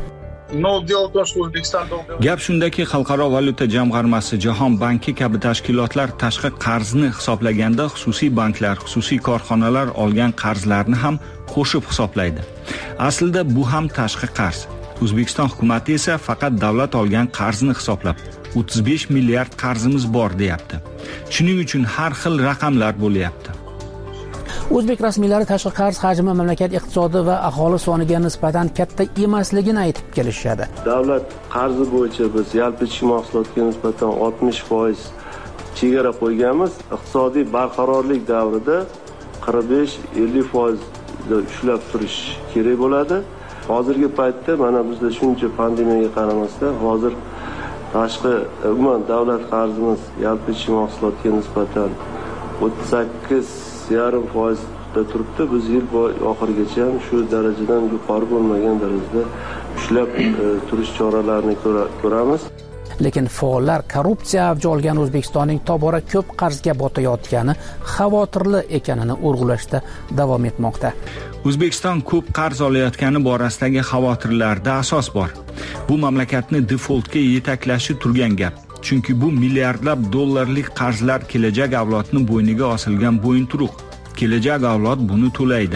Gap shundaki, Xalqaro valyuta jamg'armasi, Jahon banki kabi tashkilotlar tashqi qarzni hisoblaganda xususiy banklar, xususiy korxonalar olgan qarzlarni ham qo'shib hisoblaydi. Aslida bu ham tashqi qarz. O'zbekiston hukumati esa faqat davlat olgan qarzni hisoblab o'ttiz besh milliard qarzimiz bor deyapti. Shuning uchun har xil raqamlar bo'lyapti. O'zbek rasmiylari tashqi qarz hajmi mamlakat iqtisodi va aholi soniga nisbatan katta emasligini aytib kelishadi. Davlat qarzi bo'yicha biz yalpi ichki mahsulotga nisbatan oltmish foiz chegara qo'yganmiz. Iqtisodiy barqarorlik davrida qirq besh ellik foiz ushlab turish kerak bo'ladi. Hozirgi paytda mana bizda shuncha pandemiyaga qaramasdan hozir tashqi umuman davlat qarzimiz yalpi ichki mahsulotga nisbatan o'ttiz sakkiz yarim foiz turibdi. Biz yil oxirigacha ham shu darajadan yuqori bo'lmagan darajada ushlab turish choralarini ko'ramiz. Lekin faollar korrupsiya avj olgan O'zbekistonning tobora ko'p qarzga botayotgani xavotirli ekanini urg'ulashda davom etmoqda. O'zbekiston ko'p qarz olayotgani borasidagi xavotirlarda asos bor. Bu mamlakatni defoltga yetaklashi turgan gap. Chunki bu milliardlab dollarlik qarzlar kelajak avlodni bo'yniga osilgan bo'yinturuq. Kelajak avlod buni to'laydi.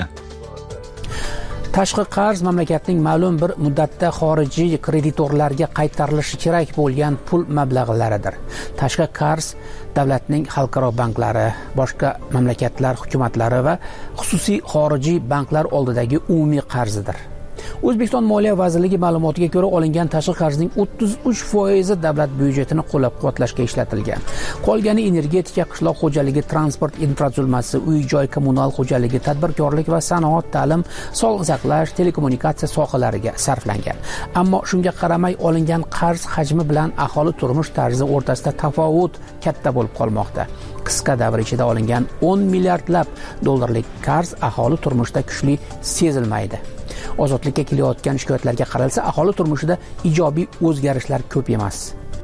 Tashqi qarz mamlakatning ma'lum bir muddatda xorijiy kreditorlarga qaytarilishi kerak bo'lgan pul mablag'laridir. Tashqi qarz davlatning xalqaro banklari, boshqa mamlakatlar hukumatlari va xususiy xorijiy banklar oldidagi umumiy qarzidir. O'zbekiston Moliya vazirligi ma'lumotiga ko'ra, olingan tashqi qarzning o'ttiz uch foizi davlat byudjetini qo'llab-quvvatlashga ishlatilgan. Qolgani energetika, qishloq xo'jaligi, transport infratuzilmasi, uy-joy kommunal xo'jaligi, tadbirkorlik va sanoat, ta'lim, sog'liqni saqlash, telekommunikatsiya sohalariga sarflangan. Ammo shunga qaramay olingan qarz hajmi bilan aholi turmush tarzi o'rtasida tafovut katta bo'lib qolmoqda. Qisqa davr ichida olingan o'n milliardlab dollarlik qarz aholi turmushida kuchli sezilmaydi. Ozodlikka kelayotgan shikoyatlarga qaralsa, aholi turmushida ijobiy o'zgarishlar ko'p emas.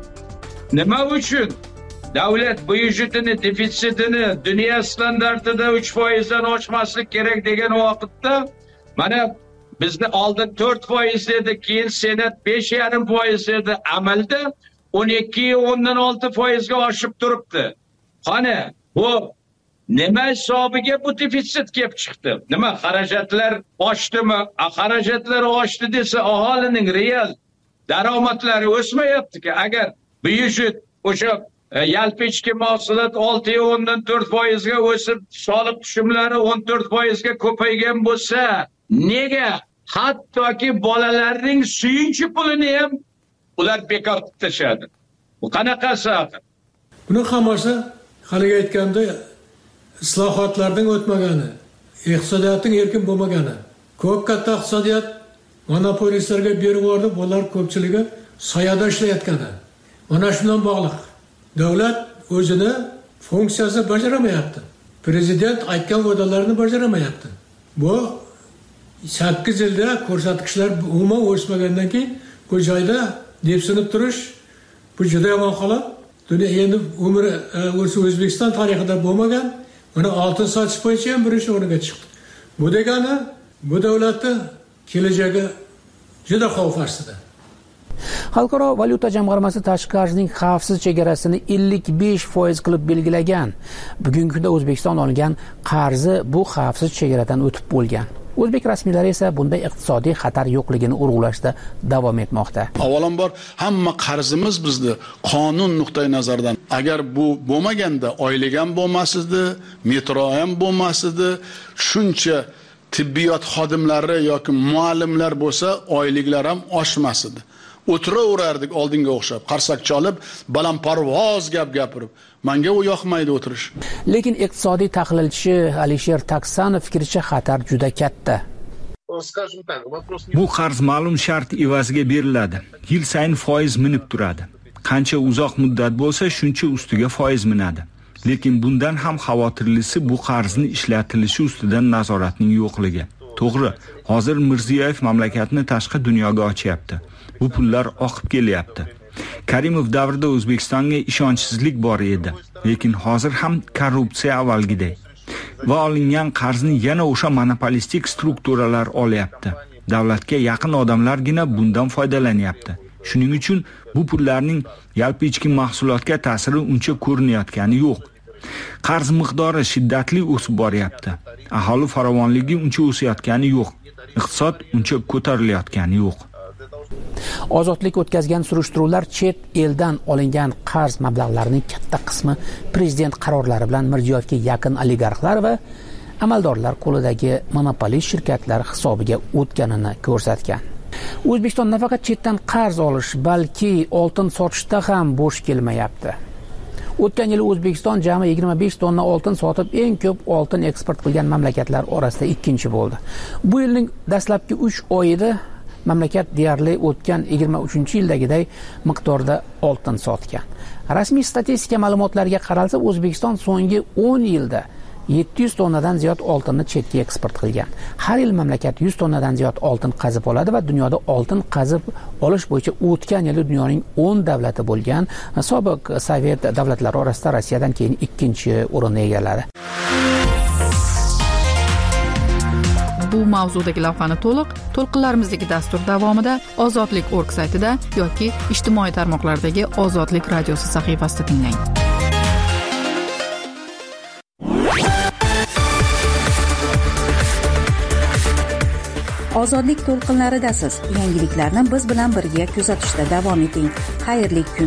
Nima uchun davlat byudjetini defitsitini dunyo standartida uch foizdan oshmaslik kerak degan vaqtda mana bizni oldin to'rt foiz edi, keyin senat besh yarim foiz edi, amalda o'n ikki o'ndan olti foizga oshib turibdi. Qani bu nima hisobiga bu defitsit kelib chiqdi? Nima xarajatlar oshdimi? Xarajatlar oshdi desa aholining real daromadlari o'smayapti-ki. Agar byudjet o'sha yalpi ichki mahsulot olti o'ndan to'rt foizga o'sib, soliq tushumlari o'n to'rt foizga ko'paygan bo'lsa, nega hattoki bolalarning suyunchi pulini ham ular bekor qilib tashadi? Bu qanaqasi? Buni hammasi haliga aytganda islohotlardan o'tmagani, iqtisodiyotning erkin bo'lmagani, ko'p katta iqtisodiyot monopolistlarga berib yubordi, bular ko'pchiligi soyada ishlayotgani. Mana shundan bog'liq. Davlat o'zini funksiyasini bajaramayapti. Prezident aytgan va'dalarni bajaramayapti. Bu sakkiz yilda ko'rsatkichlar umuman o'smagandan keyin bu joyda depsinib turish bu juda yomon holat. Dunyo endi umri O'zbekiston tarixida bo'lmagan. Mana oltin sotish bo'yicha ham birinchi o'ringa chiqdi. Bu degani bu davlatning kelajagi juda xavf ostida. Xalqaro valyuta jamg'armasi tashqi qarzning xavfsiz chegarasini ellik besh foiz qilib belgilagan. Bugungi kunda O'zbekiston olgan qarzi bu xavfsiz chegaradan o'tib bo'lgan. O'zbek rasmiylari esa bunday iqtisodiy xatar yo'qligini urg'ulashda davom etmoqda. Avvalambor hamma qarzimiz bizni qonun nuqtai nazaridan agar bu bo'lmaganda oylik ham bo'lmasdi, metro ham bo'lmasdi, shuncha tibbiyot xodimlari yoki muallimlar bo'lsa, oyliklar ham oshmasdi. O'tiraverardik oldinga o'xshab, qarsak cholib, balandparvoz gap gapirib. Menga u yoqmaydi o'tirish. Lekin iqtisodiy tahlilchi Alisher Taksanov fikricha xatar juda katta. Bu qarz ma'lum shart evaziga beriladi. Yil sayin foiz minib turadi. Qancha uzoq muddat bo'lsa, shuncha ustiga foiz minadi. Lekin bundan ham xavotirlisi bu qarzni ishlatilishi ustidan nazoratning yo'qligi. To'g'ri, hozir Mirziyoyev mamlakatni tashqi dunyoga ochyapti. Bu pullar oqib kelyapti. Karimov davrida O'zbekistonga ishonchsizlik bor edi, lekin hozir ham korrupsiya avvalgidek. Va olingan qarzni yana o'sha monopolistik strukturalar olyapti. Davlatga yaqin odamlargina bundan foydalanyapti. Shuning uchun bu pullarning yalpi ichki mahsulotga ta'siri uncha ko'rinayotgani yo'q. Qarz miqdori shiddatli o'sib boryapti. Aholi farovonligi uncha o'sayotgani yo'q. Iqtisod uncha ko'tarilayotgani yo'q. Ozodlik o'tkazgan surishtiruvlar chet eldan olingan qarz mablag'larining katta qismi prezident qarorlari bilan Mirziyoyevga yaqin oligarxlar va amaldorlar qo'lidagi monopolist shirkatlar hisobiga o'tganini ko'rsatgan. O'zbekiston nafaqat chetdan qarz olish, balki oltin sotishda ham bo'sh kelmayapti. O'tgan yil O'zbekiston jami yigirma besh tonna oltin sotib, eng ko'p oltin eksport qilgan mamlakatlar orasida ikkinchi bo'ldi. Bu yilning dastlabki uch oyida mamlakat deyarli o'tgan yigirma uchinchi yildagiday miqdorda oltin sotgan. Rasmiy statistika ma'lumotlariga qaralsa, O'zbekiston so'nggi o'n yilda yetti yuz tonnadan ziyod oltinni chetga eksport qilgan. Har yil mamlakat yuz tonnadan ziyod oltin qazib oladi va dunyoda oltin qazib olish bo'yicha o'tgan yili dunyoning o'n davlati bo'lgan sobiq Sovet davlatlari orasida Rossiyadan keyin ikkinchi o'rinni egalladi. Bu mavzudagi lavhani to'liq to'lqinlarimizdagi dastur davomida ozodlik nokta org saytida yoki ijtimoiy tarmoqlardagi Ozodlik radiosi sahifasida tinglang. Ozodlik to'lqinlaridasiz. Yangiliklarni biz bilan birga kuzatishda davom eting. Xayrli kun.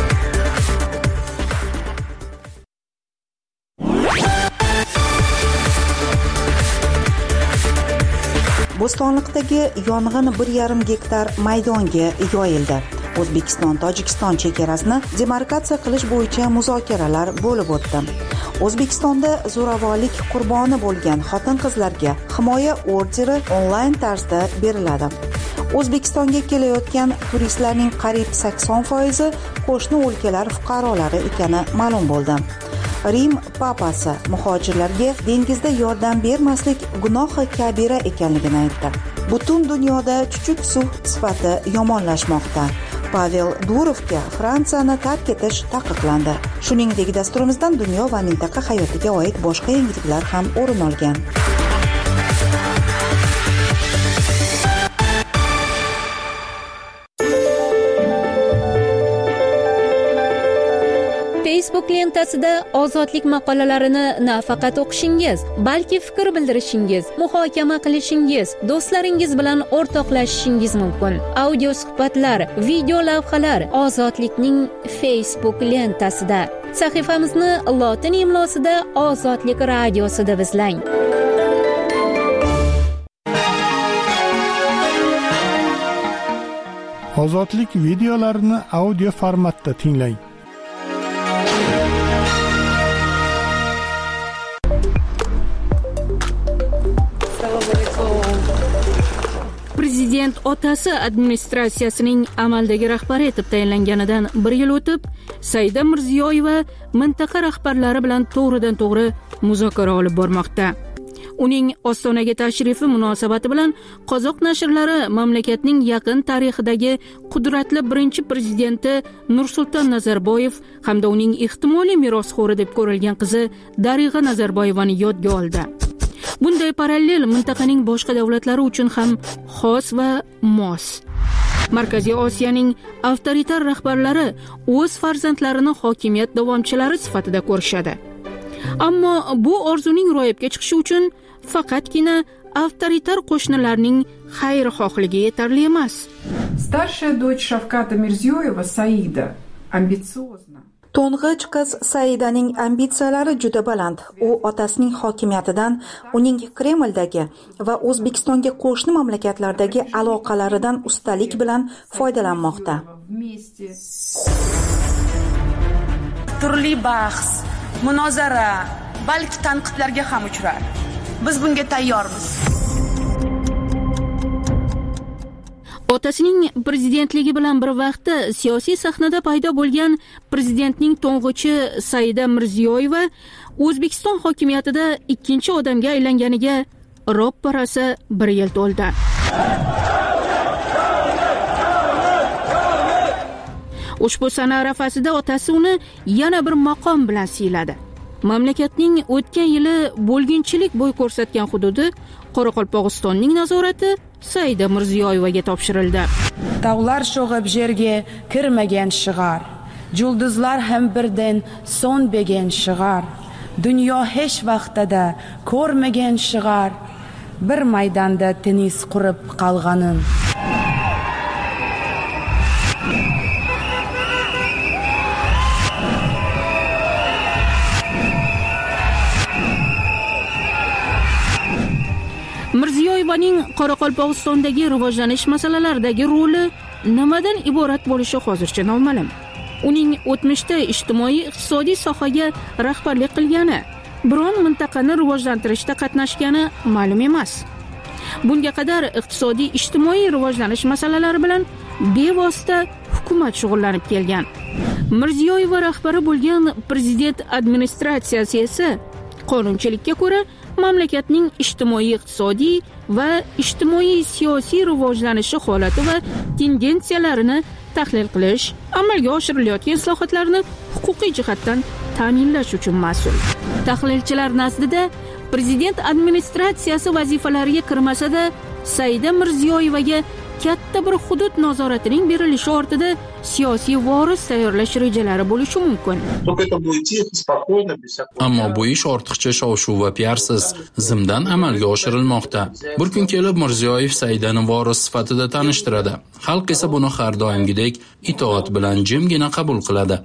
Bo'stonliqdagi yong'in bir yarim gektar maydonga yoyildi. O'zbekiston Tojikiston chegarasini demarkatsiya qilish bo'yicha muzokaralar bo'lib o'tdi. O'zbekistonda zo'ravonlik qurboni bo'lgan xotin-qizlarga himoya orderi onlayn tarzda beriladi. O'zbekistonga kelayotgan turistlarning qariyb sakson foizi qo'shni o'lkalar fuqarolari ekani ma'lum bo'ldi. Rim papasi muhojirlarga dengizda yordam bermaslik gunohi kabira ekanligini aytdi. Butun dunyoda chuchuk suv sifati yomonlashmoqda. Pavel Durovga Fransiyani tark etish taqiqlandi. Shuningdek, dasturimizdan dunyo va mintaqa hayotiga oid boshqa yangiliklar ham o'rin olgan. Facebook lentasida ozodlik maqolalarini nafaqat o'qishingiz, balki fikr bildirishingiz, muhokama qilishingiz, do'stlaringiz bilan o'rtoqlashishingiz mumkin. Audio suhbatlar, video lavhalar Ozodlikning Facebook lentasida. Sahifamizni lotin imlosida Ozodlik radiosida izlang. Ozodlik videolarini audio formatda tinglang. Prezident otasi administratsiyasining amaldagi rahbari etib tayinlanganidan bir yil o'tib, Saida Mirziyoyeva mintaqa rahbarlari bilan to'g'ridan to'g'ri muzokara olib bormoqda. Uning Ostonaga tashrifi munosabati bilan qozoq nashrlari mamlakatning yaqin tarixidagi qudratli birinchi prezidenti Nursulton Nazarboyev hamda uning ehtimoliy merosxo'ri deb ko'rilgan qizi Darig'a Nazarboyevani yodga oldi. Bunday parallel mintaqaning boshqa davlatlari uchun ham xos va mos. Markaziy Osiyoning avtoritar rahbarlari o'z farzandlarini hokimiyat davomchilari sifatida ko'rishadi. Ammo bu orzuning ro'yobga chiqishi uchun faqatgina avtoritar qo'shnilarning xayrixohligi yetarli emas. Старшая дочь Шавката Мирзиёева, Саида, амбициозна. To'ng'ich qiz Saidaning ambitsiyalari juda baland. U otasining hokimiyatidan, uning Kremldagi va O'zbekistonga qo'shni mamlakatlardagi aloqalaridan ustalik bilan foydalanmoqda. Turli bahs, munozara, balki tanqidlarga ham uchrar. Biz bunga tayyormiz. Otasining prezidentligi bilan bir vaqtda siyosiy sahnada paydo bo'lgan prezidentning to'ng'ichi Saida Mirziyoyeva O'zbekiston hokimiyatida ikkinchi odamga aylanganiga ro'pparasi bir yil to'ldi. Ushbu sana arafasida otasi uni yana bir maqom bilan siyladi. Mamlakatning o'tgan yili bo'lginchilik bo'y ko'rsatgan hududi Qoraqalpog'istonning nazorati Saida Mirziyoyevaga topshirildi. Tog'lar sho'g'ib yerga kirmagan shigar, yulduzlar ham birdan so'nmagan shigar, dunyo hech vaqtida ko'rmagan shigar, bir maydonda tennis qurib qolganin. Mirziyoyevaning Qoraqalpog'istondagi rivojlanish masalalaridagi roli nimadan iborat bo'lishi hozircha noma'lum. Uning o'tmishda ijtimoiy-iqtisodiy sohaga rahbarlik qilgani, biron mintaqani rivojlantirishda qatnashgani ma'lum emas. Bunga qadar iqtisodiy ijtimoiy rivojlanish masalalari bilan bevosita hukumat shug'ullanib kelgan. Mirziyoyeva rahbari bo'lgan prezident administratsiyasi esa qonunchilikka ko'ra mamlakatning ijtimoiy iqtisodiy va ijtimoiy siyosiy rivojlanishi holati va tendensiyalarini tahlil qilish, amalga oshirilayotgan islohotlarni huquqiy jihatdan ta'minlash uchun mas'ul. Tahlilchilar nazdida prezident administratsiyasi vazifalariga kirmasa-da, Saida Mirziyoyevaga katta bir hudud nazoratining berilishi ortida siyosiy voris tayyorlash rejalari bo'lishi mumkin. Ammo bu ish ortiqcha shov-shuv va piarsiz zimdan amalga oshirilmoqda. Bir kun kelib Mirziyoyev Saidani voris sifatida tanishtiradi. Xalq esa buni har doimgidek itoat bilan jimgina qabul qiladi.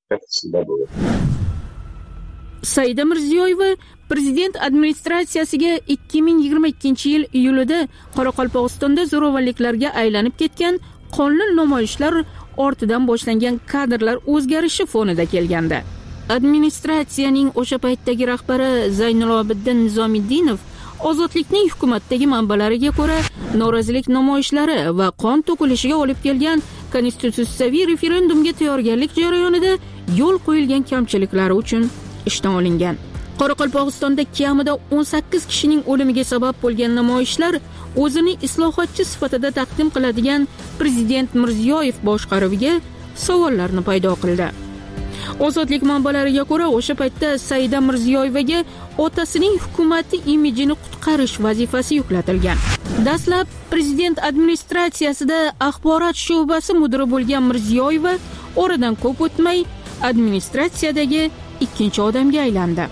Saida Mirziyoyeva prezident administratsiyasiga ikki ming yigirma ikkinchi yil iyulida Qoraqalpog'istonda zo'ravonliklarga aylanib ketgan qonli namoyishlar ortidan boshlangan kadrlar o'zgarishi fonida kelganda. Administratsiyaning o'sha paytdagi rahbari Zaynilobiddin Nizomiddinov ozodlikning hukumatdagi manbalariga ko'ra norozilik namoyishlari va qon to'kilishiga olib kelgan konstitutsiyaviy referendumga tayyorgarlik jarayonida yo'l qo'yilgan kamchiliklari uchun ishdan olingan. Qoraqalpog'istonda kamida o'n sakkiz kishining o'limiga sabab bo'lgan namoyishlar o'zini islohotchi sifatida taqdim qiladigan prezident Mirziyoyev boshqaruviga savollarni paydo qildi. Ozodlik manbalariga ko'ra, o'sha paytda Saida Mirziyoyevaga otasining hukumati imijini qutqarish vazifasi yuklatilgan. Dastlab prezident administratsiyasida axborot sho'basi mudiri bo'lgan Mirziyoyeva oradan ko'p o'tmay administratsiyadagi ikkinchi odamga aylandi.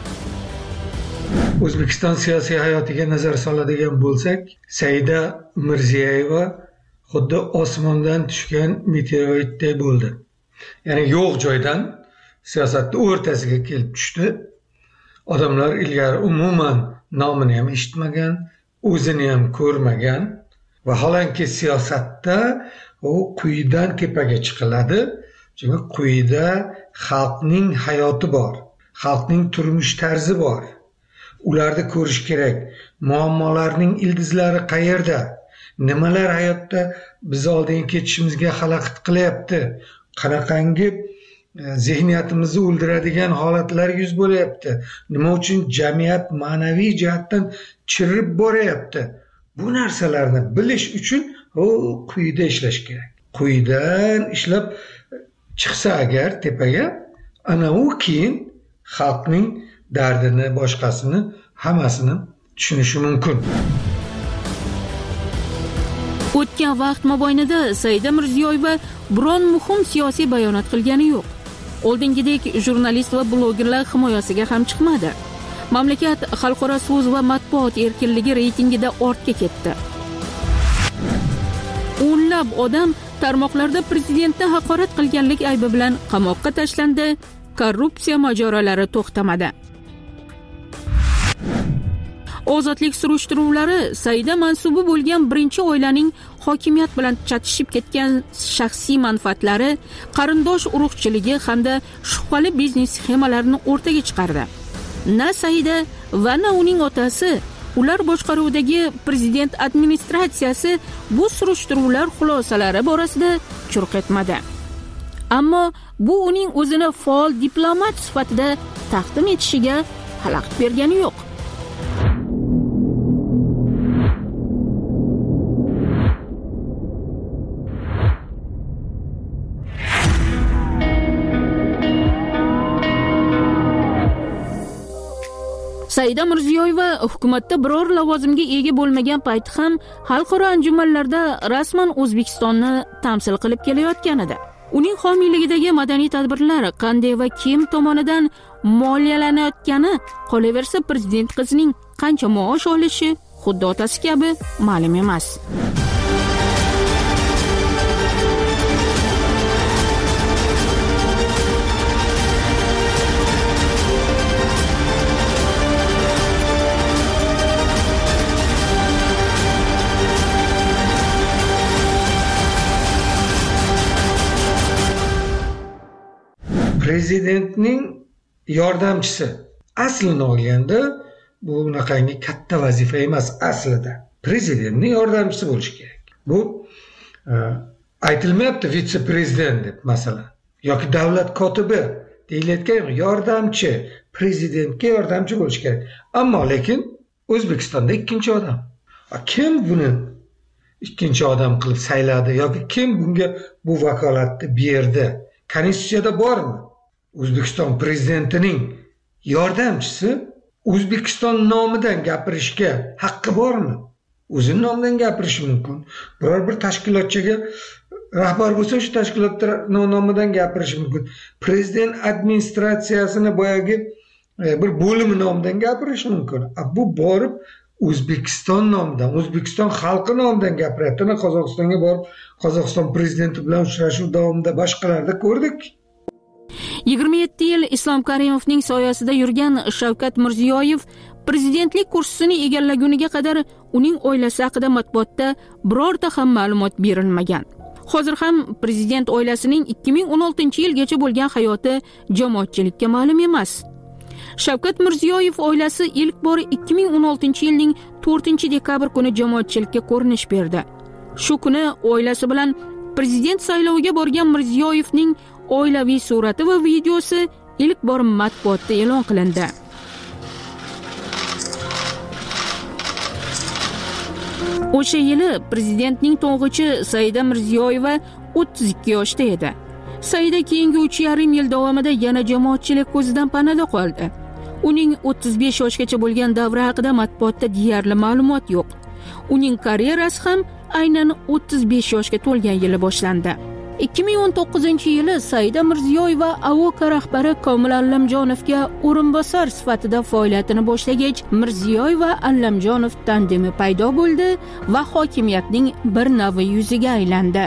O'zbekiston siyosiy hayotiga nazar soladigan bo'lsak, Saida Mirziyoyeva xuddi osmondan tushgan meteoritday bo'ldi. Ya'ni yo'q joydan siyosatning o'rtasiga kelib tushdi. Odamlar ilgari umuman nomini ham eshitmagan, o'zini ham ko'rmagan va holanki siyosatda u quyidan tepaga chiqiladi. Chunki quyida xalqning hayoti bor, xalqning turmush tarzi bor. Ularni ko'rish kerak. Muammolarning ildizlari qayerda? Nimalar hayotda biz oldinga ketishimizga xalaqit qilyapti? Qanaqangi zehniyatimizni o'ldiradigan holatlar yuz bo'lyapti? Nima uchun jamiyat ma'naviy jihatdan chirib boryapti? Bu narsalarni bilish uchun u quyida ishlash kerak. Quyidan ishlab chiqsa agar tepaga, ana u keyin xalqning dardini, boshqasini, hammasini tushunishi mumkin. O'tgan vaqt mobaynida Saida Mirziyoyeva biron muhim siyosiy bayonot qilgani yo'q. Oldingidek jurnalist va blogerlar himoyasiga ham chiqmadi. Mamlakat xalqaro so'z va matbuot erkinligi reytingida ortga ketdi. O'nlab odam tarmoqlarda prezidentni haqorat qilganlik aybi bilan qamoqqa tashlandi. Korrupsiya mojarolari to'xtamadi. Ozodlik surishtiruvlari Saida mansubi bo'lgan birinchi oilaning hokimiyat bilan chatishib ketgan shaxsiy manfaatlari, qarindosh urug'chiligi hamda shubhali biznes sxemalarini o'rtaga chiqardi. Na Saida va na uning otasi, ular boshqaruvidagi prezident administratsiyasi bu surishtiruvlar xulosalari borasida churq etmadi. Ammo bu uning o'zini faol diplomat sifatida taqdim etishiga xalaqit bergani yo'q. Saida Mirziyoyeva hukumatda biror lavozimga ega bo'lmagan payti ham xalqaro anjumanlarda rasman O'zbekistonni tamsil qilib kelayotgan edi. Uning homiyligidagi madaniy tadbirlar qanday va kim tomonidan moliyalanayotgani, qolaversa prezident qizining qancha maosh olishi xuddi otasi kabi ma'lum emas. Prezidentning yordamchisi aslini olganda bu unaqangi katta vazifa emas aslida. Prezidentning yordamchisi bo'lishi kerak. Bu aytilmayapti vitse-prezident deb masalan yoki davlat kotibi deyilayotgan yordamchi, prezidentga yordamchi bo'lish kerak. Ammo lekin O'zbekistonda ikkinchi odam. Kim buni ikkinchi odam qilib sayladi yoki kim bunga bu vakolatni berdi? Konstitutsiyada bormi? O'zbekiston prezidentining yordamchisi O'zbekiston nomidan gapirishga haqqi bormi? O'zining nomidan gapirishi mumkin. Biror bir tashkilotchiga rahbar bo'lsa, shu tashkilot nomidan gapirishi mumkin. Prezident administratsiyasini boyagi bir bo'limi nomidan gapirishi mumkin. Bu borib O'zbekiston nomidan, O'zbekiston xalqi nomidan gapiryapti. Qozog'istonga borib, Qozog'iston prezidenti bilan uchrashuv davomida boshqalarda ko'rdik. yigirma yetti yil Islom Karimovning soyasida yurgan Shavkat Mirziyoyev prezidentlik kursisini egallaguniga qadar uning oilasi haqida matbuotda birorta ham ma'lumot berilmagan. Hozir ham prezident oilasining ikki ming o'n oltinchi yilgacha bo'lgan hayoti jamoatchilikka ma'lum emas. Shavkat Mirziyoyev oilasi ilk bor ikki ming o'n oltinchi yilning to'rtinchi dekabr kuni jamoatchilikka ko'rinish berdi. Shu kuni oilasi bilan prezident sayloviga borgan Mirziyoyevning oilaviy surati va videosi ilk bor matbuotda e'lon qilindi. O'sha yili prezidentning to'ng'ichi Saida Mirziyoyeva o'ttiz ikki yoshda edi. Saida keyingi uch yarim yil davomida yana jamoatchilik ko'zidan panada qoldi. Uning o'ttiz besh yoshgacha bo'lgan davri haqida matbuotda deyarli ma'lumot yo'q. Uning karyerasi ham aynan o'ttiz besh yoshga to'lgan yili boshlandi. ikki ming o'n to'qqizinchi yili Saida Mirziyoyeva A O K rahbari Komil Allamjonovga o'rinbosar sifatida faoliyatini boshlagach, Mirziyoyeva Allamjonov tandemi paydo bo'ldi va hokimiyatning bir navi yuziga aylandi.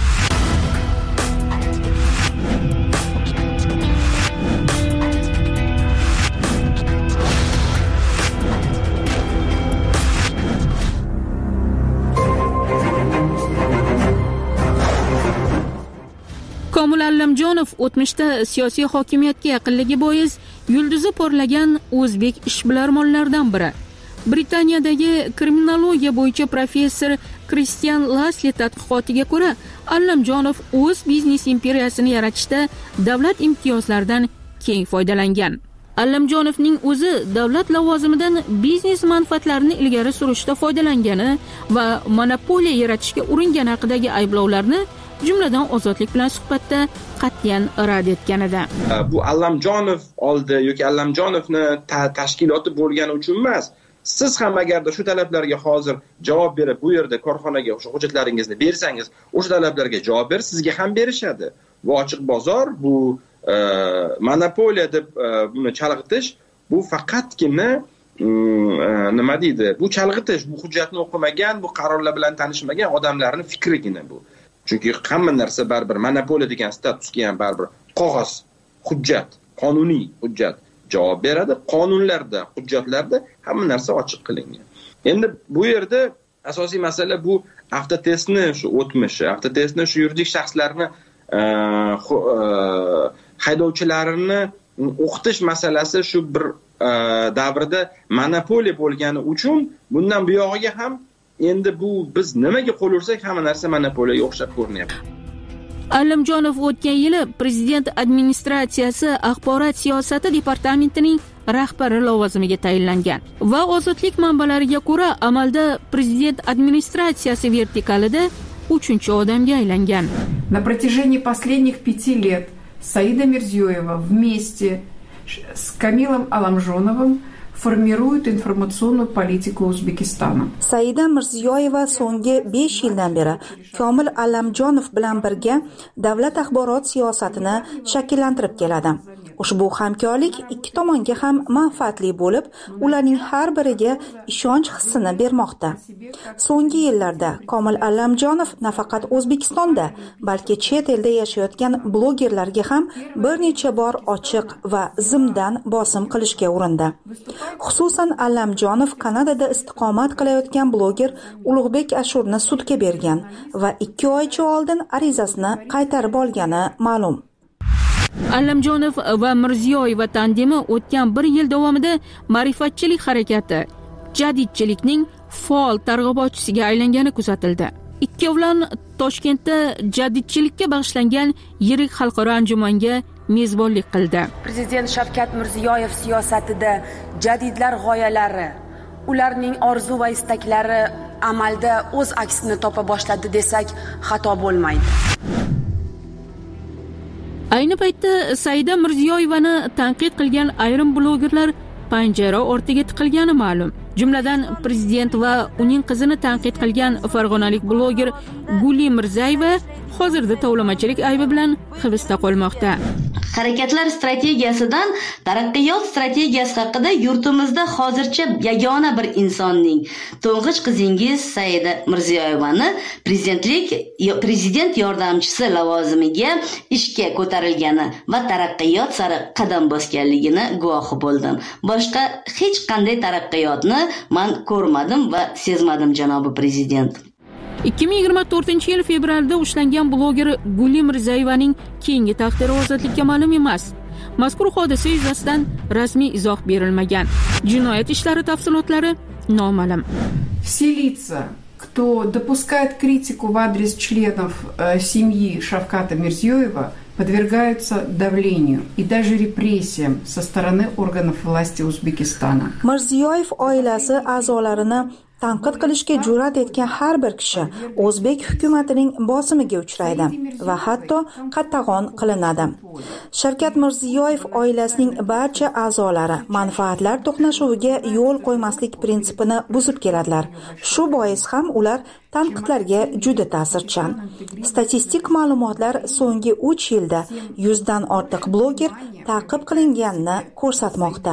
Komil Allamjonov o'tmishda siyosiy hokimiyatga yaqinligi bois yulduzi porlagan o'zbek ishbilarmonlaridan biri. Britaniyadagi kriminologiya bo'yicha professor Kristian Lasli tadqiqotiga ko'ra, Allamjonov o'z biznes imperiyasini yaratishda davlat imtiyozlaridan keng foydalangan. Allamjonovning o'zi davlat lavozimidan biznes manfaatlarini ilgari surishda foydalangani va monopoliya yaratishga uringani haqidagi ayblovlarni jumladan Ozodlik bilan suhbatda qat'iyan rad etgan edi. Bu Allamjonov oldi yoki Allamjonovni ta- tashkiloti bo'lgani uchun emas. Siz ham agarda shu talablarga hozir javob berib, bu yerda korxonaga o'sha hujjatlaringizni bersangiz, o'sha talablarga javob ber, sizga ham berishadi. Bu ochiq bozor, bu e, monopoliya deb e, buni chalg'itish, bu faqatgina e, nima deydi? Bu chalg'itish, bu hujjatni o'qimagan, bu qarorlar bilan tanishmagan odamlarning fikrigina bu. Chunki hamma narsa baribir monopoliya degan statusga ham baribir qog'oz, hujjat, qonuniy hujjat javob beradi. Qonunlarda, hujjatlarda hamma narsa ochiq qilingan. Endi bu yerda asosiy masala bu avtotestni shu o'tmishi, avtotestni shu yuridik shaxslarni e, e, haydovchilarini o'qitish masalasi shu bir e, davrda monopoliya bo'lgani uchun bundan buyog'iga ham endi bu biz nimaga qo'l ursak hamma narsa monopoliyaga o'xshab ko'rinyapti. Allamjonov o'tgan yili prezident administratsiyasi axborot siyosati departamentining rahbari lavozimiga tayinlangan va Ozodlik manbalariga ko'ra amalda prezident administratsiyasi vertikalida uchinchi odamga aylangan. На протяжении последних пяти лет Саида Мирзиёева вместе с Камилом Алламжоновым формирует информационную политику Узбекистана. Saida Mirziyoyeva so'nggi besh yildan beri Komil Allamjonov bilan birga davlat axborot siyosatini shakllantirib keladi. Ushbu hamkorlik ikki tomonga ham manfaatli bo'lib, ularning har biriga ishonch hissini bermoqda. So'nggi yillarda Komil Allamjonov nafaqat O'zbekistonda, balki chet elda yashayotgan blogerlarga ham bir necha bor ochiq va zimdan bosim qilishga urindi. Xususan Allamjonov Kanadada istiqomat qilayotgan bloger Ulug'bek Ashurni sudga bergan va ikki oycha oldin arizasini qaytarib olgani ma'lum. Allamjonov va Mirziyoyeva tandemi o'tgan bir yil davomida ma'rifatchilik harakati, jadidchilikning faol targ'ibotchisiga aylangani kuzatildi. Ikkovlon Toshkentda jadidchilikka bag'ishlangan yirik xalqaro anjumanga mezbonlik qildi. Prezident Shavkat Mirziyoyev siyosatida jadidlar g'oyalari, ularning orzu va istaklari amalda o'z aksini topa boshladi desak xato bo'lmaydi. Ayni paytda Saida Mirziyoyevani tanqid qilgan ayrim blogerlar panjara ortiga tiqilgani ma'lum. Jumladan prezident va uning qizini tanqid qilgan farg'onalik bloger Guli Mirzayeva hozirda tovlamachilik aybi bilan hibsda qolmoqda. Harakatlar strategiyasidan taraqqiyot strategiyasi haqida yurtimizda hozircha yagona bir insonning, to'ng'ich qizingiz Saida Mirziyoyevani prezidentlik prezident yordamchisi lavozimiga ishga ko'tarilgani va taraqqiyot sari qadam bosganligini guvohi bo'ldim. Boshqa hech qanday taraqqiyotni men ko'rmadim va sezmadim, janobi prezident. ikki ming yigirma to'rtinchi yil fevralda ushlangan bloger Guli Mirzayevaning keyingi taqdiri ozodlikka ma'lum emas. Mazkur hodisa yuzasidan rasmiy izoh berilmagan. Jinoyat ishlari tafsilotlari noma'lum. Все лица, кто допускает критику в адрес членов э, семьи Шавката Мирзиёева, подвергаются давлению и даже репрессиям со стороны органов власти Узбекистана. Mirziyoyev oilasi a'zolarini tanqid qilishga jur'at etgan har bir kishi o'zbek hukumatining bosimiga uchraydi va hatto qattag'on qilinadi. Shavkat Mirziyoyev oilasining barcha a'zolari manfaatlar to'qnashuviga yo'l qo'ymaslik prinsipini buzib keladilar. Shu bois ham ular tanqidlarga juda ta'sirchan. Statistik ma'lumotlar so'nggi uch yilda yuzdan ortiq bloger ta'qib qilinganini ko'rsatmoqda.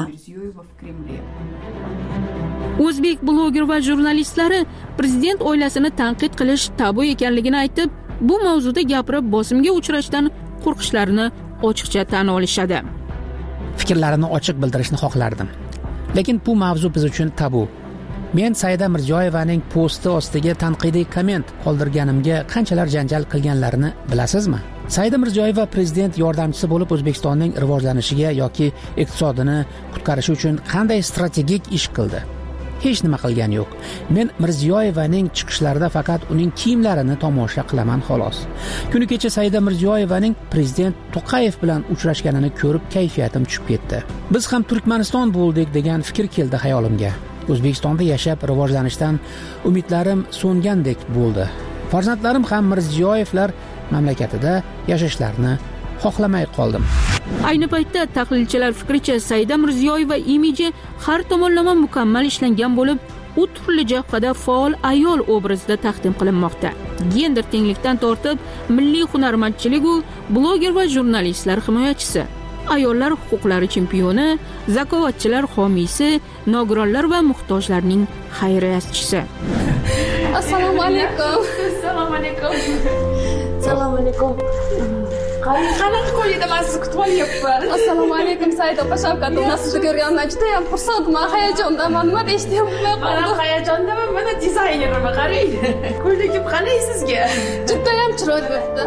O'zbek bloger va jurnalistlari prezident oilasini tanqid qilish tabu ekanligini aytib, bu mavzuda gapirib bosimga uchrashdan qo'rqishlarini ochiqcha tan olishadi. Fikrlarini ochiq bildirishni xohlardim. Lekin bu mavzu biz uchun tabu. Men Saida Mirziyoyevaning posti ostiga tanqidiy komment qoldirganimga qanchalar janjal qilganlarini bilasizmi? Saida Mirziyoyeva prezident yordamchisi bo'lib O'zbekistonning rivojlanishiga yoki iqtisodini qutqarishi uchun qanday strategik ish qildi? Hech nima qilgani yo'q. Men Mirziyoyevaning chiqishlarida faqat uning kiyimlarini tomosha qilaman xolos. Kuni kecha Saida Mirziyoyevaning prezident To'qayev bilan uchrashganini ko'rib kayfiyatim tushib ketdi. Biz ham Turkmaniston bo'ldik degan fikr keldi xayolimga. O'zbekistonda yashab rivojlanishdan umidlarim so'ngandek bo'ldi. Farzandlarim ham Mirziyoyevlar mamlakatida yashashlarini xohlamay qoldim. Ayni paytda tahlilchilar fikricha Saida Mirziyoyeva imiji har tomonlama mukammal ishlangan bo'lib, u turli jihada faol ayol obrazida taqdim qilinmoqda. Gender tenglikdan tortib, milliy hunarmandchilik u bloger va jurnalistlar himoyachisi, ayollar huquqlari chempioni, zakovatchilar homiysi, nogironlar va muhtojlarning xayriyatchisi. Assalomu alaykum. Assalomu alaykum. Assalomu alaykum. Qanaqa qo'yida men sizni kutib olyapman. Assalomu alaykum Saida opa, Shavkat aka, sizni ko'rganimdan juda ham xursandman, hayajondaman. Nima deyishyapman? Men hayajondaman, mana dizaynerman, qarang. Ko'yligim qalay sizga? Juda ham chiroyli bo'libdi.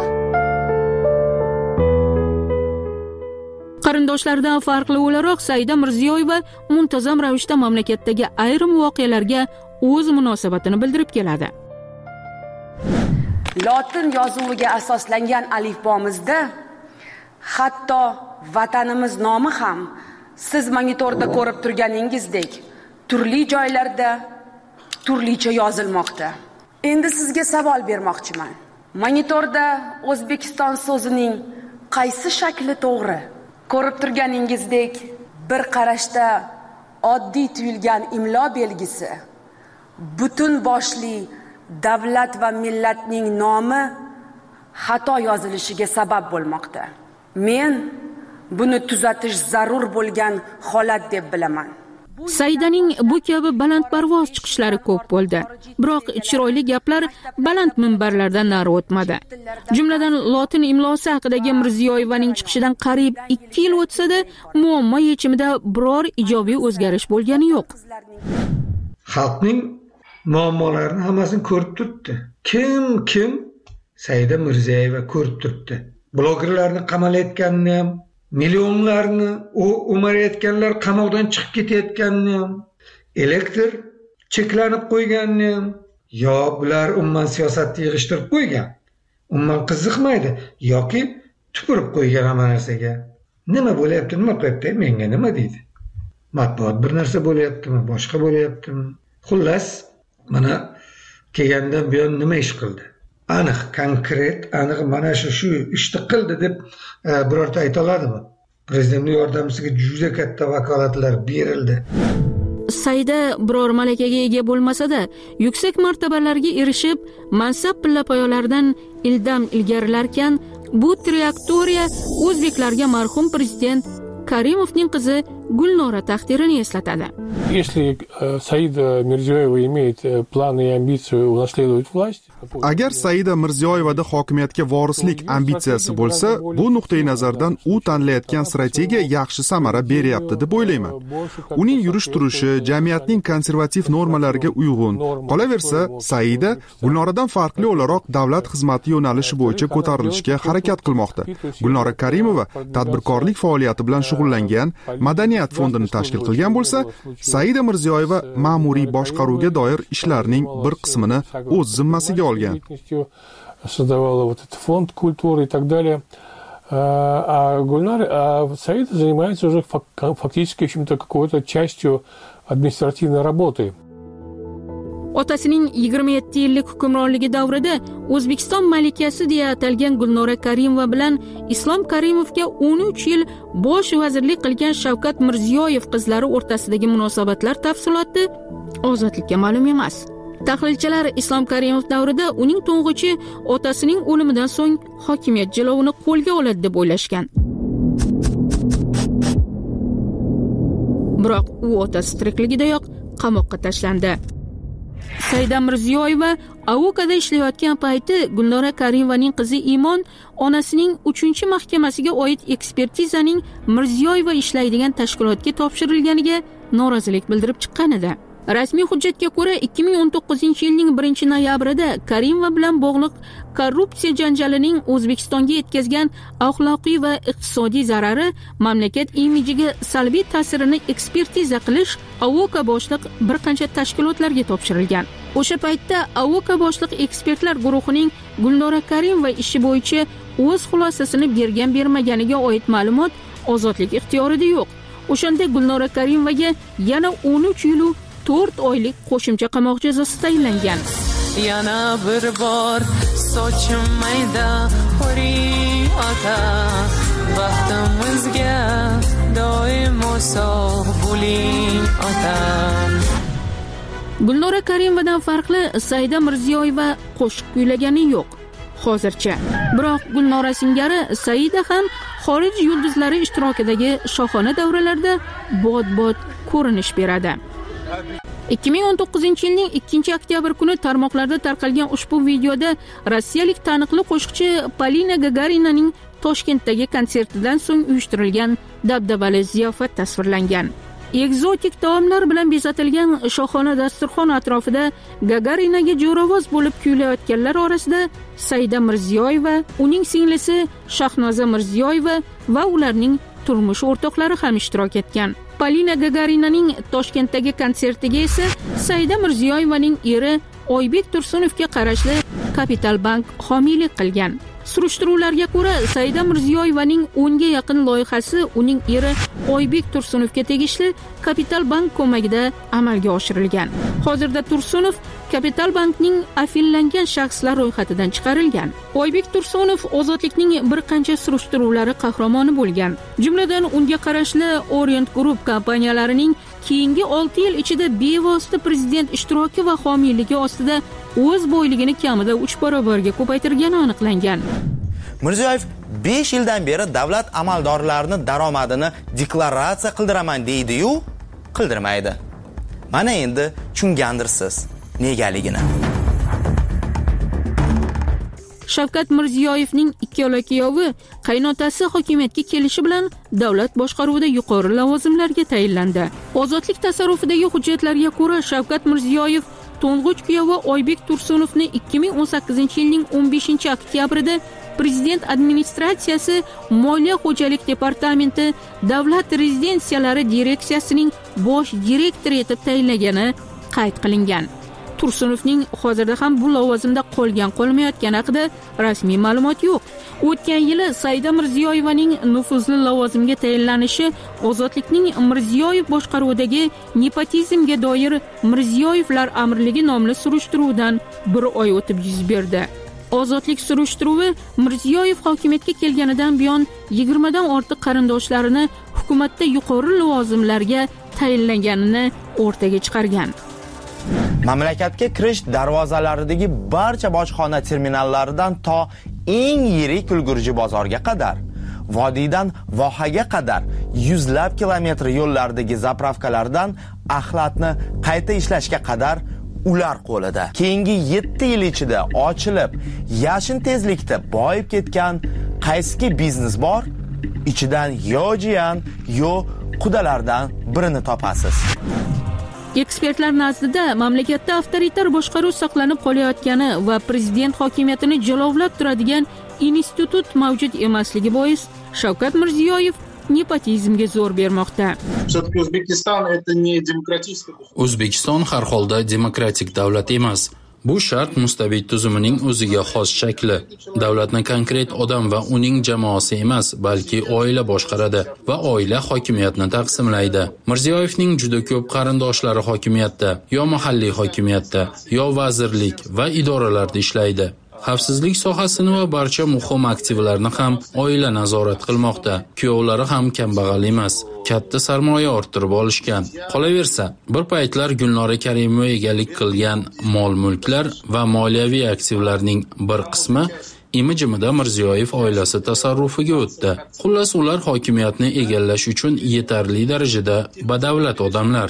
Qarindoshlardan farqli o'laroq Saida Mirziyoyeva muntazam ravishda mamlakatdagi ayrim voqealarga o'z munosabatini bildirib keladi. Lotin yozuviga asoslangan alifbomizda hatto vatanimiz nomi ham siz monitorda ko'rib turganingizdek turli joylarda turlicha yozilmoqda. Endi sizga savol bermoqchiman. Monitorda O'zbekiston so'zining qaysi shakli to'g'ri? Ko'rib turganingizdek bir qarashda oddiy tuyulgan imlo belgisi butun boshli davlat va millatning nomi xato yozilishiga sabab bo'lmoqda. Men buni tuzatish zarur bo'lgan holat deb bilaman. Saidaning bu kabi balandparvoz chiqishlari ko'p bo'ldi. Biroq chiroyli gaplar baland minbarlardan nari o'tmadi. Jumladan lotin imlosi haqidagi Mirziyoyevaning chiqishidan qariyb ikki yil o'tsa-da, muammo yechimida biror ijobiy o'zgarish bo'lgani yo'q. Xalqning muammolarini hammasini ko'rib turibdi. Kim kim Saida Mirziyoyeva ko'rib turibdi. Blogerlarni qamalayotganini ham, millionlarni o'marayotganlar qamoqdan chiqib ketayotganini ham, elektr cheklanib qo'yganini ham, yo bular umuman siyosatni yig'ishtirib qo'ygan, umuman qiziqmaydi yoki tupurib qo'ygan hamma narsaga. nima bo'lyapti, nima qilyapti, menga nima deydi. Matbuot bir narsa bo'lyaptimi, boshqa bo'lyaptimi? Xullas, mana kelgandan buyon nima ish qildi? Aniq, konkret, aniq mana shu shu ishni qildi deb e, birorta ayta oladimi? Prezidentning yordamchisiga juda katta vakolatlar berildi. Saida biror malakaga ega bo'lmasa-da, yuksak martabalarga erishib, mansab pillapoyalaridan ildam ilgarilarkan, bu trayektoriya o'zbeklarga marhum prezident Karimovning qizi Gulnora taqdirini eslatadi. Если Саида Мирзиёева имеет планы и амбицию унаследовать власть, agar Saida Mirziyoyevada hokimiyatga vorislik ambitsiyasi bo'lsa, bu nuqtai nazardan u tanlayotgan strategiya yaxshi samara beryapti deb o'ylayman. Uning yurish turishi jamiyatning konservativ normalariga uyg'un. Qolaversa, Saida Gulnoradan farqli o'laroq davlat xizmati yo'nalishi bo'yicha ko'tarilishga harakat qilmoqda. Gulnora Karimova tadbirkorlik faoliyati bilan shug'ullangan, madaniyat fondini tashkil qilgan bo'lsa, Saida Mirziyoyeva ma'muriy boshqaruvga doir ishlarning bir qismini o'z zimmasiga olgan. Создавала вот этот фонд культуры и так далее. А Гульнар, а Саида занимается уже фактически чем-то какой-то частью административной работы. Otasining yigirma yetti yillik hukmronligi davrida O'zbekiston malikasi deya atalgan Gulnora Karimova bilan Islom Karimovga o'n uch yil bosh vazirlik qilgan Shavkat Mirziyoyev qizlari o'rtasidagi munosabatlar tafsiloti ozodlikka ma'lum emas. Tahlilchilar Islom Karimov davrida uning to'ng'ichi otasining o'limidan so'ng hokimiyat jilovini qo'lga oladi deb o'ylashgan. Biroq u otasi tirikligidayoq qamoqqa tashlandi. Saida Mirziyoyeva Avokada ishlayotgan payti Gulnora Karimovaning qizi Imon onasining uchinchi mahkamasiga oid ekspertizaning Mirziyoyeva ishlaydigan tashkilotga topshirilganiga norozilik bildirib chiqqan edi. Rasmiy hujjatga ko'ra ikki ming o'n to'qqizinchi yilning birinchi noyabrida Karimova bilan bog'liq korrupsiya janjalining O'zbekistonga yetkazgan axloqiy va iqtisodiy zarari, mamlakat imijiga salbiy ta'sirini ekspertiza qilish Avoka boshliq bir qancha tashkilotlarga topshirilgan. O'sha paytda Avoka boshliq ekspertlar guruhining Gulnora Karimova ishi bo'yicha o'z xulosasini bergan bermaganiga oid ma'lumot ozodlik ixtiyorida yo'q. O'shanda Gulnora Karimovaga yana o'n uch yil to'rt oylik qo'shimcha qamoq jazosi tayinlangan. Yana bir bor sochim mayda qori ota, baxtimizga doimo sog' bo'ling ota. Gulnora Karimovadan farqli Saida Mirziyoyeva qo'shiq kuylagani yo'q hozircha. Biroq Gulnora singari Saida ham xorij yulduzlari ishtirokidagi shohona davralarda bod-bod ko'rinish beradi. ikki ming o'n to'qqizinchi yilning ikkinchi oktyabr kuni tarmoqlarda tarqalgan ushbu videoda rossiyalik taniqli qo'shiqchi Polina Gagarinaning Toshkentdagi konsertidan so'ng uyushtirilgan dabdabali ziyofat tasvirlangan. Ekzotik taomlar bilan bezatilgan shohona dasturxon atrofida Gagarinaga jo'rovoz bo'lib kuylayotganlar orasida Saida Mirziyoyeva, uning singlisi Shahnoza Mirziyoyeva va ularning turmush o'rtoqlari ham ishtirok etgan. Polina Gagarinaning Toshkentdagi konsertiga esa Saida Mirziyoyevaning eri Oybek Tursunovga qarashli Kapital Bank homiylik qilgan. Surishtiruvlarga ko'ra, Saida Mirziyoyevaning o'nga yaqin loyihasi uning eri Oybek Tursunovga tegishli Kapital Bank ko'magida amalga oshirilgan. Hozirda Tursunov Kapital Bankning afillangan shaxslar ro'yxatidan chiqarilgan. Oybek Tursunov ozodlikning bir qancha surishtiruvlari qahramoni bo'lgan. Jumladan unga qarashli Orient Group kompaniyalarining keyingi olti yil ichida bevosita prezident ishtiroki va homiyligi ostida o'z boyligini kamida uch barobarga ko'paytirgani aniqlangan. Mirziyoyev besh yildan beri davlat amaldorlarining daromadini deklaratsiya qildiraman deydi-yu, qildirmaydi. Mana endi tushungandirsiz negaligini. Shavkat Mirziyoyevning ikkala kuyovi qaynotasi hokimiyatga kelishi bilan davlat boshqaruvida yuqori lavozimlarga tayinlandi. Ozodlik tasarrufidagi hujjatlarga ko'ra Shavkat Mirziyoyev to'ng'ich kuyovi Oybek Tursunovni ikki ming o'n sakkizinchi yilning o'n beshinchi oktyabrida Prezident administratsiyasi Moliya xo'jalik departamenti davlat rezidensiyalari direksiyasining bosh direktori etib tayinlagani qayd qilingan. Tursunovning hozirda ham bu lavozimda qolgan qolmayotgani haqida rasmiy ma'lumot yo'q. O'tgan yili Saida Mirziyoyevaning nufuzli lavozimga tayinlanishi Ozodlikning Mirziyoyev boshqaruvidagi nepotizmga doir Mirziyoyevlar amirligi nomli surishtiruvdan bir oy o'tib yuz berdi. Ozodlik surishtiruvi Mirziyoyev hokimiyatga kelganidan buyon yigirmadan ortiq qarindoshlarini hukumatda yuqori lavozimlarga tayinlanganini o'rtaga chiqargan. Mamlakatga kirish darvozalaridagi barcha bojxona terminallaridan to eng yirik ulgurji bozorga qadar, vodiydan vohaga qadar yuzlab kilometr yo'llardagi zapravkalardan axlatni qayta ishlashga qadar ular qo'lida. Keyingi yetti yil ichida ochilib, yashin tezlikda boyib ketgan qaysi biznes bor? Ichidan yo jiyan, yo qudalardan birini topasiz. Ekspertlar nazdida mamlakatda avtoritar boshqaruv saqlanib qolayotgani va prezident hokimiyatini jilovlab turadigan institut mavjud emasligi bois Shavkat Mirziyoyev nepotizmga zo'r bermoqda. O'zbekiston har holda demokratik davlat emas. Bu shart mustabid tuzumining o'ziga xos shakli. Davlatni konkret odam va uning jamoasi emas, balki oila boshqaradi va oila hokimiyatni taqsimlaydi. Mirziyoyevning juda ko'p qarindoshlari hokimiyatda, yo mahalliy hokimiyatda, yo vazirlik va idoralarda ishlaydi. Xavfsizlik sohasini va barcha muhim aktivlarni ham oila nazorat qilmoqda. Kuyovlari ham kambag'al emas, katta sarmoya orttirib olishgan. Qolaversa, bir paytlar Gulnora Karimova egalik qilgan mol-mulklar va moliyaviy aktivlarning bir qismi imijimida Mirziyoyev oilasi tasarrufiga o'tdi. Xullas, ular hokimiyatni egallash uchun yetarli darajada badavlat odamlar.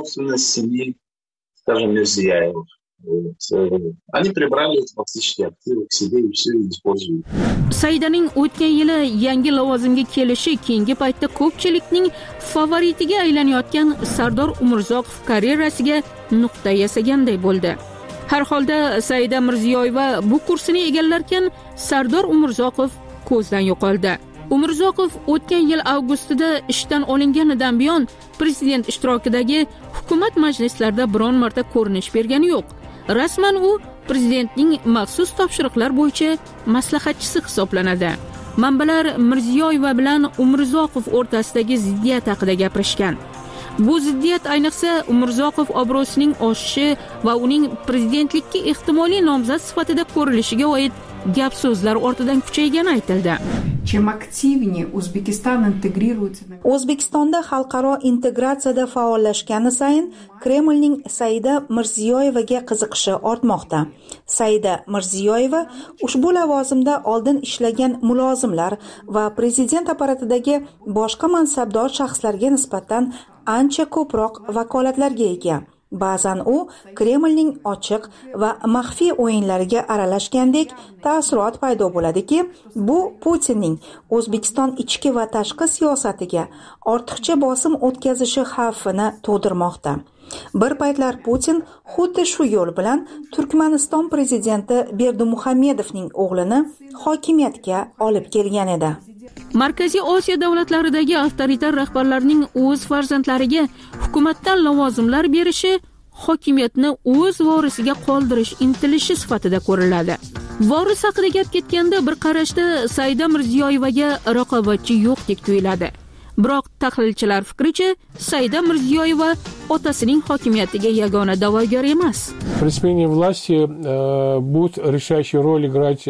Они прибрали эти фактические активы к себе и все используют. Saidaning o'tgan yili yangi lavozimga kelishi keyingi paytda ko'pchilikning favoritiga aylanayotgan Sardor Umurzoqov karyerasiga nuqta yasaganday bo'ldi. Har holda Saida Mirziyoyeva bu kursini egallarkan, Sardor Umurzoqov ko'zdan yo'qoldi. Umurzoqov o'tgan yil avgustida ishdan olinganidan buyon prezident ishtirokidagi hukumat majlislarida biron marta ko'rinish bergani yo'q. Rasman u prezidentning maxsus topshiriqlar bo'yicha maslahatchisi hisoblanadi. Manbalar Mirziyoyeva bilan Umurzoqov o'rtasidagi ziddiyat haqida gapirishgan. Bu ziddiyat ayniqsa Umurzoqov obro'sining oshishi va uning prezidentlikka ehtimoliy nomzod sifatida ko'rilishiga oid gap so'zlar ortidan kuchaygani aytildi. Чем активнее Узбекистан интегрируется. O'zbekistonda xalqaro integratsiyada faollashgani sayin Kremlning Saida Mirziyoyevaga qiziqishi ortmoqda. Saida Mirziyoyeva ushbu lavozimda oldin ishlagan mulozimlar va prezident apparatidagi boshqa mansabdor shaxslarga nisbatan ancha ko'proq vakolatlarga ega. Ba'zan u Kremlning ochiq va maxfiy o'yinlariga aralashgandek taassurot paydo bo'ladiki, bu Putinning O'zbekiston ichki va tashqi siyosatiga ortiqcha bosim o'tkazishi xavfini tug'dirmoqda. Bir paytlar Putin xuddi shu yo'l bilan Turkmaniston prezidenti Berdimuhamedovning o'g'lini hokimiyatga olib kelgan edi. Markaziy Osiyo davlatlaridagi avtoritar rahbarlarning o'z farzandlariga hukumatdan lavozimlar berishi hokimiyatni o'z vorisiga qoldirish intilishi sifatida ko'riladi. Voris haqida gap ketganda bir qarashda Saida Mirziyoyevaga raqobatchi yo'qdek tuyuladi. Biroq tahlilchilar fikricha, Saida Mirziyoyeva otasining hokimiyatiga yagona da'vogar emas. При смене власти будет решающую роль играть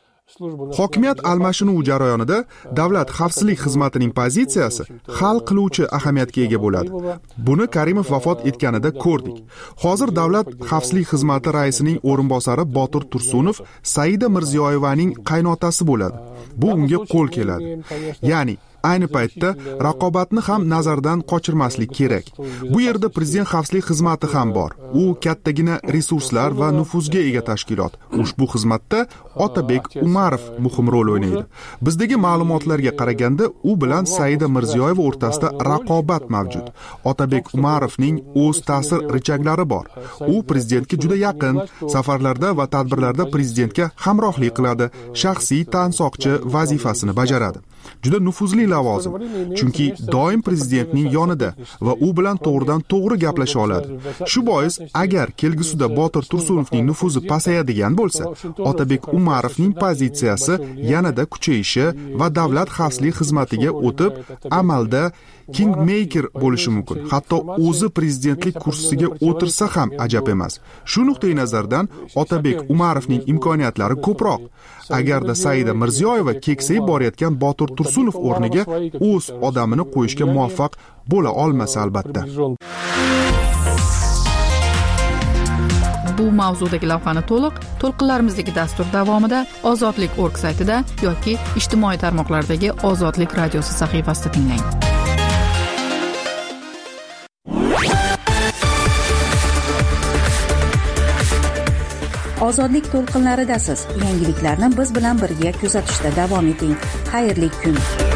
Hokimiyat almashinuvi jarayonida davlat xavfsizlik xizmatining pozitsiyasi hal qiluvchi ahamiyatga ega bo'ladi. Buni Karimov vafot etganida ko'rdik. Hozir davlat xavfsizlik xizmati raisining o'rinbosari Botir Tursunov Saida Mirziyoyevaning qaynotasi bo'ladi. Bu unga qo'l keladi. Ya'ni ayni paytda raqobatni ham nazardan qochirmaslik kerak. Bu yerda prezident xavfsizlik xizmati ham bor. U kattagina resurslar va nufuzga ega tashkilot. Ushbu xizmatda Otabek Umarov muhim rol o'ynaydi. Bizdagi ma'lumotlarga qaraganda, u bilan Saida Mirziyoyeva o'rtasida raqobat mavjud. Otabek Umarovning o'z ta'sir richaklari bor. U prezidentga juda yaqin, safarlarda va tadbirlarda prezidentga hamrohlik qiladi, shaxsiy tansoqchi vazifasini bajaradi. juda nufuzli lavozim, chunki doim prezidentning yonida va u bilan to'g'ridan to'g'ri gaplasha oladi. Shu bois, agar kelgusida Botir Tursunovning nufuzi pasayadigan bo'lsa, Otabek Umarovning pozitsiyasi yanada kuchayishi va davlat xavfsizlik xizmatiga o'tib, amalda kingmaker bo'lishi mumkin. Hatto o'zi prezidentlik kursisiga o'tirsa ham ajab emas. Shu nuqtai nazardan Otabek Umarovning imkoniyatlari ko'proq. Agarda Saida Mirziyoyeva keksayib borayotgan Botir Tursunov o'rniga o'z odamini qo'yishga muvaffaq bo'la olmasa albatta. Bu mavzudagi lavhani to'liq to'lqinlarimizdagi dastur davomida ozodlik точка org saytida yoki ijtimoiy tarmoqlardagi Ozodlik radiosi sahifasida tinglang. Ozodlik to'lqinlaridasiz. Yangiliklarni biz bilan birga kuzatishda davom eting. Xayrli kun.